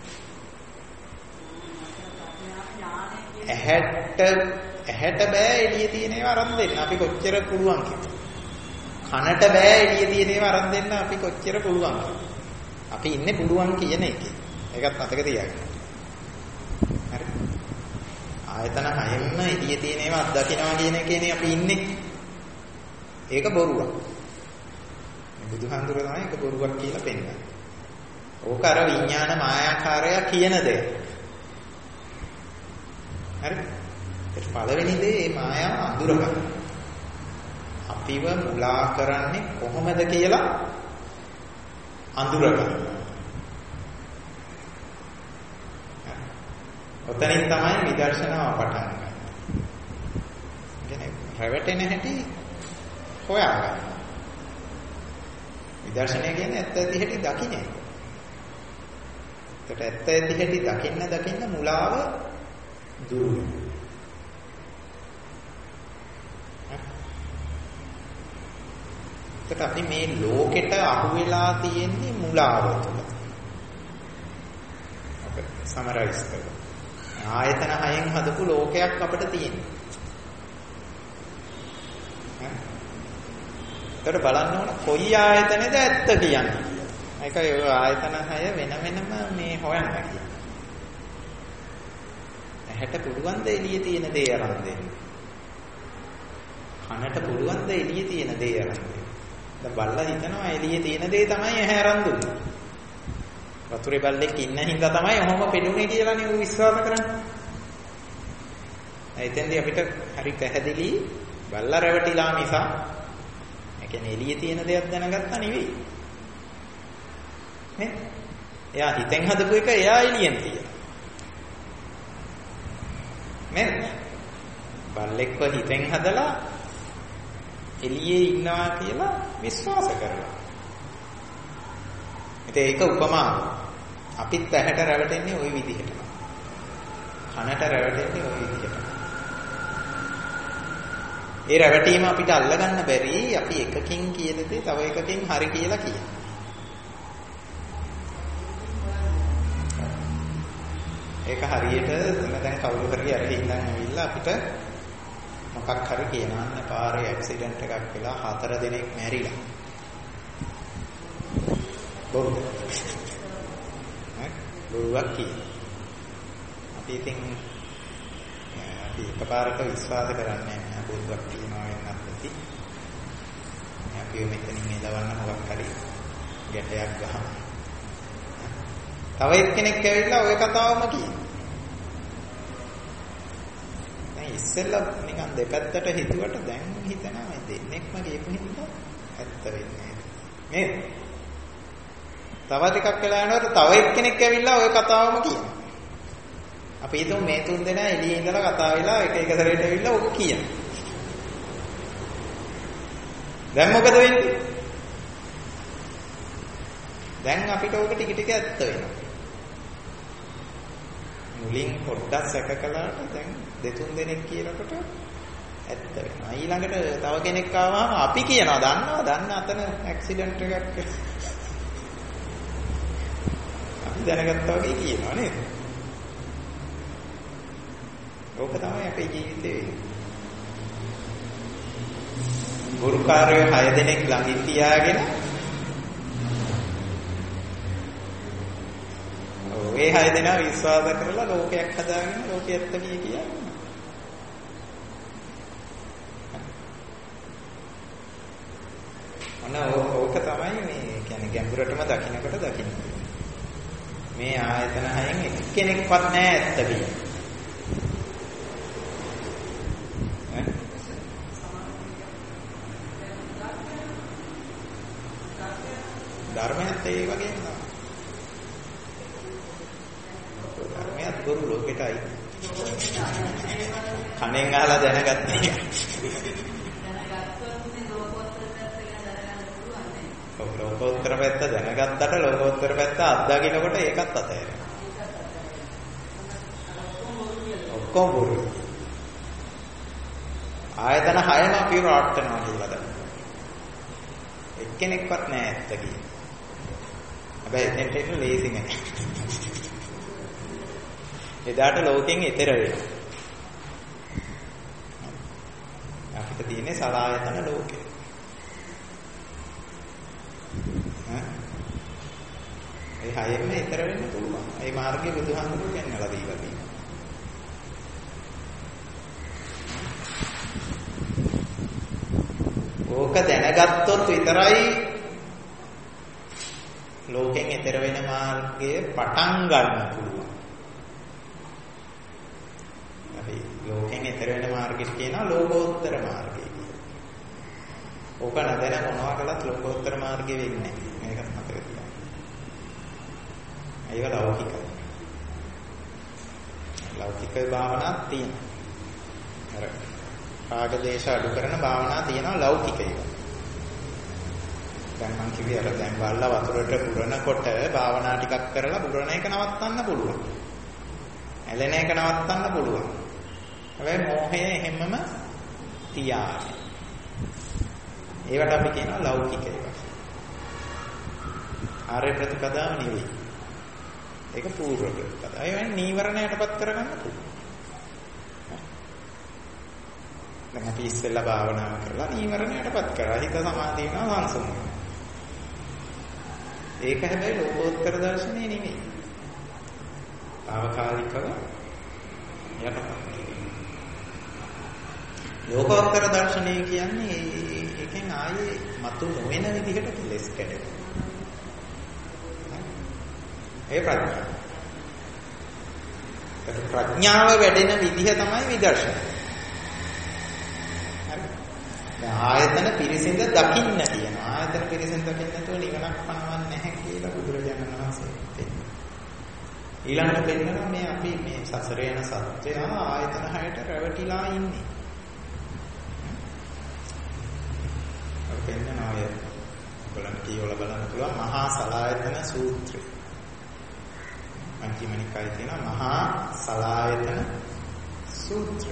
ඇහැට ඇහැට බෑ එළියේ තියෙන ඒවා අරන් දෙන්න. අපි කොච්චර පුළුවන් කියලා. කනට බෑ එළියේ තියෙන ඒවා අරන් දෙන්න අපි කොච්චර පුළුවන් කියලා. අපි ඉන්නේ පුළුවන් කියන එකේ. ඒකත් මතක තියාගන්න. හරි. ආයතන හයෙන්ම එළියේ තියෙන ඒවා අත්දකින්නවා කියන එකේනේ අපි ඉන්නේ. ඒක බොරුවක්. බුදුහාඳුර තමයි ඒක බොරුවක් කියලා පෙන්නන්නේ. ඕක අර විඥාන මායාකාරය කියන දේ. හරි. ඒ පළවෙනි දේ මේ මායාව අඳුර ගන්න. අපිව මුලා කරන්නේ කොහොමද කියලා අඳුර ගන්න. ඔතනින් තමයි විදර්ශනාව පටන් ගන්න. කියන්නේ රැවටෙන හැටි හොයාගන්න. විදර්ශනය කියන්නේ ඇත්ත ඇති හැටි දකින්නේ. ඒකට ඇත්ත ඇති හැටි දකින්න දකින්න මුලාව දුරු වෙනවා. ඒකට අපි මේ ලෝකෙට අහු වෙලා තියෙන්නේ මුලාව තුළ. අපේ සමරයිස් කරමු. ආයතන හයෙන් හදපු ලෝකයක් අපිට තියෙනවා. ඒකට බලන්න ඕන කොයි ආයතනේද ඇත්ත කියන්නේ. ඒකයි ඔය ආයතන හය වෙන වෙනම මේ හොයන්න කියන්නේ. ඇහැට පුළුවන් ද එළියේ තියෙන දේ අරන් දෙන්න. කනට පුළුවන් ද එළියේ තියෙන දේ අරන් දෙන්න. දැන් බල්ලා හිතනවා එළියේ තියෙන දේ තමයි ඇහැ අරන් දුන්නේ. වතුරේ බල්ලෙක් ඉන්න හින්දා තමයි ඔහොම පෙළුනේ කියලානේ ඌ විශ්වාස කරන්නේ. එතෙන්දී අපිට හරි පැහැදිලි බල්ලා රැවටිලා මිසා ඒ කියන්නේ එළියේ තියෙන දේක් දැනගත්තා නෙවෙයි. නේ? එයා හිතෙන් හදපු එක එයා එළියෙන් තියෙනවා. නේද? බල්ලෙක්ව හිතෙන් හදලා එළියේ ඉන්නවා කියලා විශ්වාස කරනවා. ඉතින් ඒක උපමාවක්. අපිත් ඇහැට රැවටෙන්නේ ওই විදිහටම. කනට රැවටෙන්නේ ওই විදිහටම. ඒ රැවටීම අපිට අල්ලගන්න බැරි අපි එකකින් කියන දේ තව එකකින් හරි කියලා කියනවා. ඒක හරියට දැන් කවුරු හරි අර හින්දන් ඇවිල්ලා අපිට මොකක් හරි කියනන්න පාරේ ඇක්සිඩන්ට් එකක් වෙලා හතර දෙනෙක් මැරිලා. බොරු. ඈ බොරුවක් කියනවා. අපි ඉතින් අපි එකපාරට විශ්වාස කරන්නේ නැහැ බොරුවක් කියනවා වෙනත් නැති. අපි මෙතනින් එලවන්න මොකක් හරි ගැටයක් ගහනවා. තව එක්කෙනෙක් ඇවිල්ලා ওই කතාවම කියනවා. දැන් ඉස්සෙල්ලා නිකන් දෙපැත්තට හිතුවට දැන් හිතනවා මේ දෙන්නෙක්ම කියපු හින්දා ඇත්ත වෙන්නේ නේද? තව ටිකක් වෙලා යනකොට තව එක්කෙනෙක් ඇවිල්ලා ওই කතාවම කියනවා. අපි හිතමු මේ තුන් දෙනා එළියේ ඉඳලා කතා වෙලා එක එක සැරේට ඇවිල්ලා ඔක කියනවා. දැන් මොකද වෙන්නේ? දැන් අපිට ඕක ටික ටික ඇත්ත වෙනවා. මුලින් පොඩ්ඩක් සැක කළාට දැන් දෙතුන් දෙනෙක් කියනකොට ඇත්ත වෙනවා. ඊළඟට තව කෙනෙක් ආවම අපි කියනවා දන්නවා දන්න අතන ඇක්සිඩන්ට් එකක් අපි දැනගත්තා වගේ කියනවා නේද? ඕක තමයි අපේ ජීවිතේ වෙන්නේ. ගුරුකාරයෝ හය දෙනෙක් ළඟින් තියාගෙන ඒ හය දෙනා විශ්වාස කරලා ලෝකයක් හදාගෙන ලෝකෙ ඇත්ත කිය කියන්නේ. අන්න ඕක තමයි මේ කියන්නේ ගැඹුරටම දකින්නකොට දකින්න. මේ ආයතන හයෙන් එක්කෙනෙක්වත් නැහැ ඇත්ත කියන්නේ. ධර්මයත් ඒ වගේම තමයි. ධර්මයත් ගුරු ලෝකෙටයි. කණෙන් අහලා දැනගත්ත එක. ලෝකෝත්තර පැත්ත දැනගත්තට ලෝකෝත්තර පැත්ත අත්දකින්නකොට ඒකත් අතහැරෙනවා. ඔක්කොම බොරු. ආයතන හයම අපි රාට්ටනවා කියලා දැන්. එක්කෙනෙක්වත් නෑ ඇත්ත කියන්නේ. හැබැයි එතෙන්ට එන්න ලේසි නෑ. එදාට ලෝකෙන් ඈතර වෙනවා. අපිට තියෙන්නේ සලආයතන ලෝකේ. ඒ හයෙම ඈතර වෙන්න පුළුවන්. ඒ මාර්ගය බුදුහාමුදුරුවෝ පෙන්වලා දීලා තියෙනවා. ඕක දැනගත්තොත් විතරයි ලෝකෙන් ඈතර වෙන මාර්ගයේ පටන් ගන්න පුළුවන්. අපි ලෝකෙන් ඈතර වෙන මාර්ගෙට කියනවා ලෝකෝත්තර මාර්ගය කියලා. ඕක නැදැන මොනවා කළත් ලෝකෝත්තර මාර්ගෙ වෙන්නේ නැහැ. මේක මතක තියාගන්න. ඒක ලෞකිකයි. ලෞකික භාවනාවක් තියෙනවා. අර රාග දේශ අඩු කරන භාවනා තියෙනවා ලෞකික ඒවා. දැන් මම කිව්වේ අර දැන් බල්ලා වතුරට පුරනකොට භාවනා ටිකක් කරලා පුරන එක නවත්තන්න පුළුවන්. ඇලෙන එක නවත්තන්න පුළුවන්. හැබැයි මෝහය හැමම තියාගෙන. ඒවට අපි කියනවා ලෞකික ඒවා. ආර්ය ප්‍රතිපදාව නෙවෙයි. ඒක පූර්ව ප්‍රතිපදාව. ඒ වෙන්නේ නීවරණයටපත් කරගන්න පුළුවන්. දැන් අපි ඉස්සෙල්ලා භාවනාව කරලා නීවරණයටපත් කරා. හිත සමාධිය වෙනවා සංසුන් වෙනවා. ඒක හැබැයි ලෝකෝත්තර දර්ශනය නෙමෙයි. తాවකාලිකව යටපත්. ලෝකෝත්තර දර්ශනය කියන්නේ ඒකෙන් ආයේ මතු නොවන විදිහට කෙලස් කැඩෙනවා. ඒ ප්‍රඥාව. ඒක ප්‍රඥාව වැඩෙන විදිහ තමයි විදර්ශනා. ආයතන පිරිසිඳ දකින්න කියනවා. ආයතන පිරිසිඳ දකින්න නැතුව නිවනක් පනවන්නේ නැහැ කියලා බුදුරජාණන් වහන්සේ කියනවා. ඊළඟට පෙන්නනවා මේ අපි මේ සසර යන සත්‍යය ආයතන හයට රැවටිලා ඉන්නේ. අපි පෙන්නනවා ඔය බලන්න කියවල බලන්න පුළුවන් මහා සලායතන සූත්‍රය. අන්තිම නිකායේ තියෙන මහා සලායතන සූත්‍රය.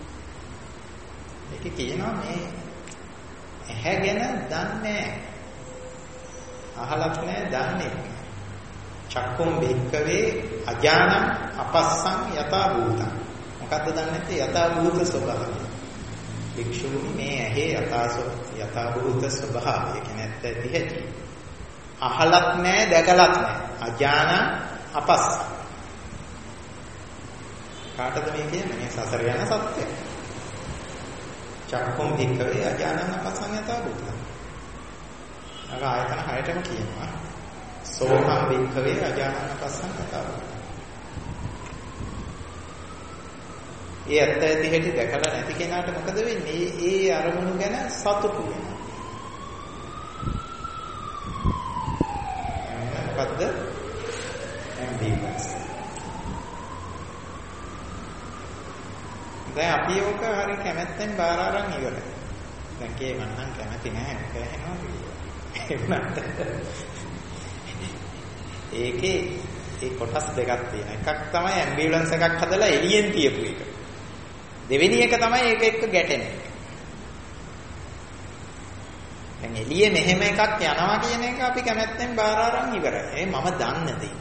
ඒක කියනවා මේ ඇහැ ගැන දන්නේ අහලක් නැහැ දන්නේ චක්කුම් බික්කවේ අජානං අපස්සං යථා භූතං මොකද්ද දන්නේ නැත්තේ යථා භූත ස්වභාවය වික්ෂුනි මේ ඇහි යථා යථා භූත ස්වභාවය කියන්නේ ඇත්ත ඇති අහලක් නැහැ දැකලක් නැහැ අජානං අපස්සං කාටද මේ කියන්නේ මේ සසර යන සත්‍යය චක්කුම් භික්ඛවේ අජානං අපස්සං යථා භූතං. අර ආයතන හයටම කියනවා. සෝහං භික්ඛවේ අජානං අපස්සං යථා භූතං. ඒ ඇත්ත ඇති හැටි දැකලා නැති කෙනාට මොකද වෙන්නේ? ඒ අරමුණු ගැන සතුටු වෙනවා. මොකද්ද? ඇම්බිවලන්ස්. දැන් අපි ඕක හරි කැමැත්තෙන් බාර අරන් ඉවරයි. දැන් කේ මම නම් කැමති නැහැ කෑහෙනවා කියලා. ඒකේ ඒ කොටස් දෙකක් තියෙනවා. එකක් තමයි ඇම්බියුලන්ස් එකක් හදලා එළියෙන් තියපු එක. දෙවෙනි එක තමයි ඒක එක්ක ගැටෙන එක. දැන් එළියේ මෙහෙම එකක් යනවා කියන එක අපි කැමැත්තෙන් බාර අරන් ඉවරයි. ඒ මම දන්න දේ.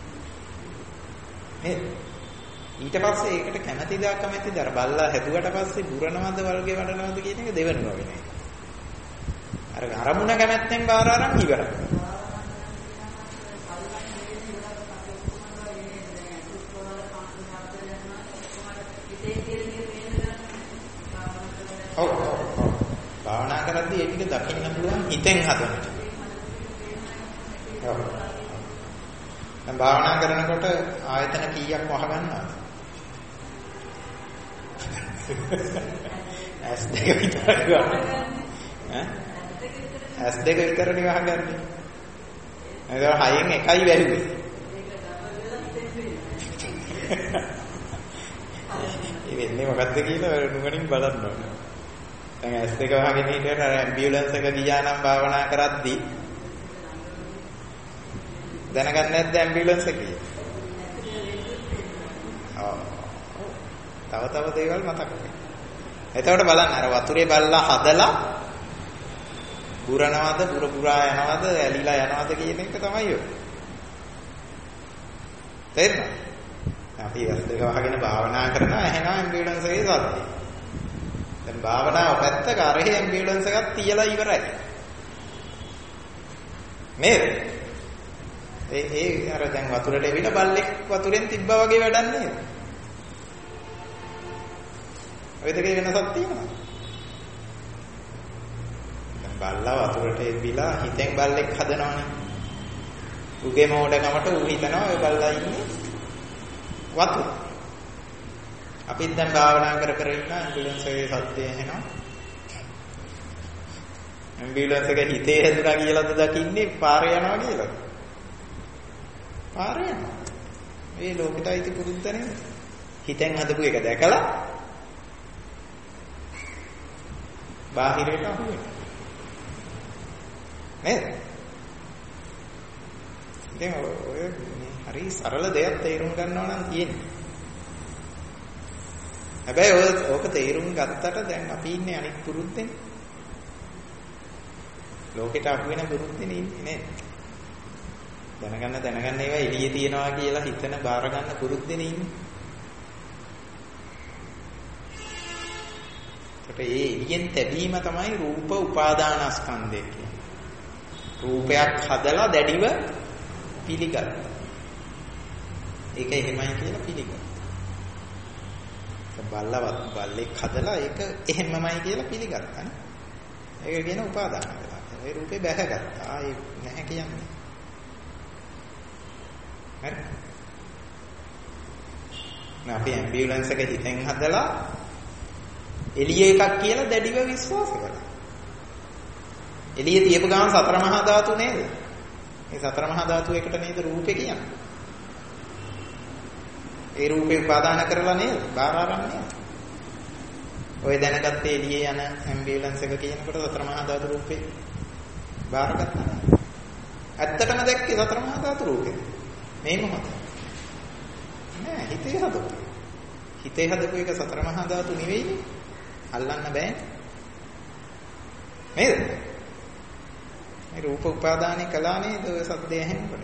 මේ ඊට පස්සේ ඒකට කැමැතිද කැමැතිද අර බල්ලා හැදුවට පස්සේ බුරනවද වල්ගේ වඩනවද කියන එක දෙවෙනිව වෙන එක. අර අරමුණ කැමැත්තෙන් බාර අරන් ඉවරයි. ඔව් ඔව් භාවනා කරද්දී ඒ ටික දකින්න පුළුවන් හිතෙන් හදන ටික. ඔව්. දැන් භාවනා කරනකොට ආයතන කීයක් වහගන්නවද? ඇස් දෙක විතර ගන්න. ඈ? ඇස් දෙක විතරනේ වහගන්නේ. ඒක හයෙන් එකයි වැළුවේ. ඒ වෙන්න වෙන්නේ මොකද්ද කියලා නුවණින් බලන්න ඕනේ. දැන් ඇස් දෙක වහගෙන හිටියට අර ඇම්බියුලන්ස් එක ගියා නම් භාවනා කරද්දී දැනගන්නේ නැද්ද ඇම්බියුලන්ස් එකේ? ඔව්. තව තව දේවල් මතක් වෙනවා. එතකොට බලන්න අර වතුරේ බල්ලා හදලා බුරනවද බුර බුරා යනවද ඇලිලා යනවද කියන එක තමයි ඔය. තේරෙනවද? අපි ඇස් දෙක වහගෙන භාවනා කරනවා එහෙනම් ඇම්බියුලන්ස් එකේ සද්දේ. දැන් භාවනාව පැත්තක අරහේ ඇම්බියුලන්ස් එකක් තියලා ඉවරයි. නේද? ඒ ඒ අර දැන් වතුරට එවිලා බල්ලෙක් වතුරෙන් තිබ්බා වගේ වැඩක් නේද? ඔය දෙකේ වෙනසක් තියෙනවා. දැන් බල්ලා වතුරට එවිලා හිතෙන් බල්ලෙක් හදනවනේ. උගේ මෝඩකමට ඌ හිතනවා ඔය බල්ලා ඉන්නේ වතුර. අපිත් දැන් භාවනා කර කර ඉන්න ඇම්බියුලන්ස් එකේ සද්දය එනවා. ඇම්බියුලන්ස් එක හිතේ හැදුනා කියලාද දකින්නේ පාරේ යනවා කියලාද? පාරේ යනවා. මේ ලෝකෙට අයිති පුරුද්ද නෙමෙයි. හිතෙන් හදපු එක දැකලා බාහිරට අහු වෙනවා. නේද? ඉතින් ඔය හරි සරල දෙයක් තේරුම් ගන්නවා නම් තියෙන්නේ. හැබැයි ඔය ඕක තේරුම් ගත්තට දැන් අපි ඉන්නේ අනිත් පුරුද්දෙන්. ලෝකෙට අහු වෙන පුරුද්දෙන් ඉන්නේ නේද? දැනගන්න දැනගන්න ඒවා එළියේ තියනවා කියලා හිතන බාර ගන්න පුරුද්දෙන් ඉන්නේ. ඒකට ඒ එළියෙන් තැබීම තමයි රූප උපාදානස්කන්ධය කියන්නේ. රූපයක් හදලා දැඩිව පිළිගන්න. ඒක එහෙමයි කියලා පිළිගන්න. බල්ලවත් බල්ලෙක් හදලා ඒක එහෙමමයි කියලා පිළිගත්තා නේ. ඒක කියන උපාදාන කරලා. ඒ රූපේ බැහැගත්තා. ඒ නැහැ කියන්නේ. හරි. නා අපි ඇම්බියුලන්ස් එක හිතෙන් හදලා එළියේ එකක් කියලා දැඩිව විශ්වාස කරා. එළියේ තියපු ගමන් සතර මහා ධාතු නේද? මේ සතර මහා ධාතු එකට නේද රූපේ කියන්නේ? ඒ රූපේ උපාදාන කරලා නේද? බාර ආරන්නේ. ඔය දැනගත්තේ එළියේ යන ඇම්බියුලන්ස් එක කියනකොට සතර මහා ධාතු රූපේ බාරගත්තා. ඇත්තටම දැක්කේ සතර මහා ධාතු රූපේ. මේ මොහොත. නෑ හිතේ හදපු. හිතේ හදපු එක සතර මහා ධාතු නෙවෙයිනේ. අල්ලන්න බෑ. නේද? මේ රූප උපාදානේ කළා නේද ඔය සද්දය ඇහෙනකොට.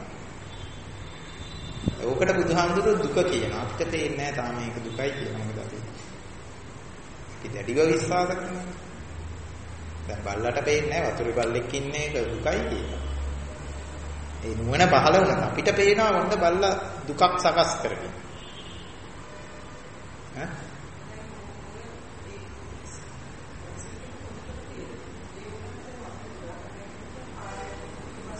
ඕකට බුදුහාමුදුරුවෝ දුක කියනවා. අපිට තේින්නේ නැහැ තාම මේක දුකයි කියලා. මොකද අපි අපි දැඩිව විශ්වාස කරනවා. දැන් බල්ලට පේන්නේ නැහැ වතුරේ බල්ලෙක් ඉන්නේ ඒක දුකයි කියලා. ඒ නුවණ පහළ වුණා අපිට පේනවා වොන්න බල්ලා දුකක් සකස් කරගෙන.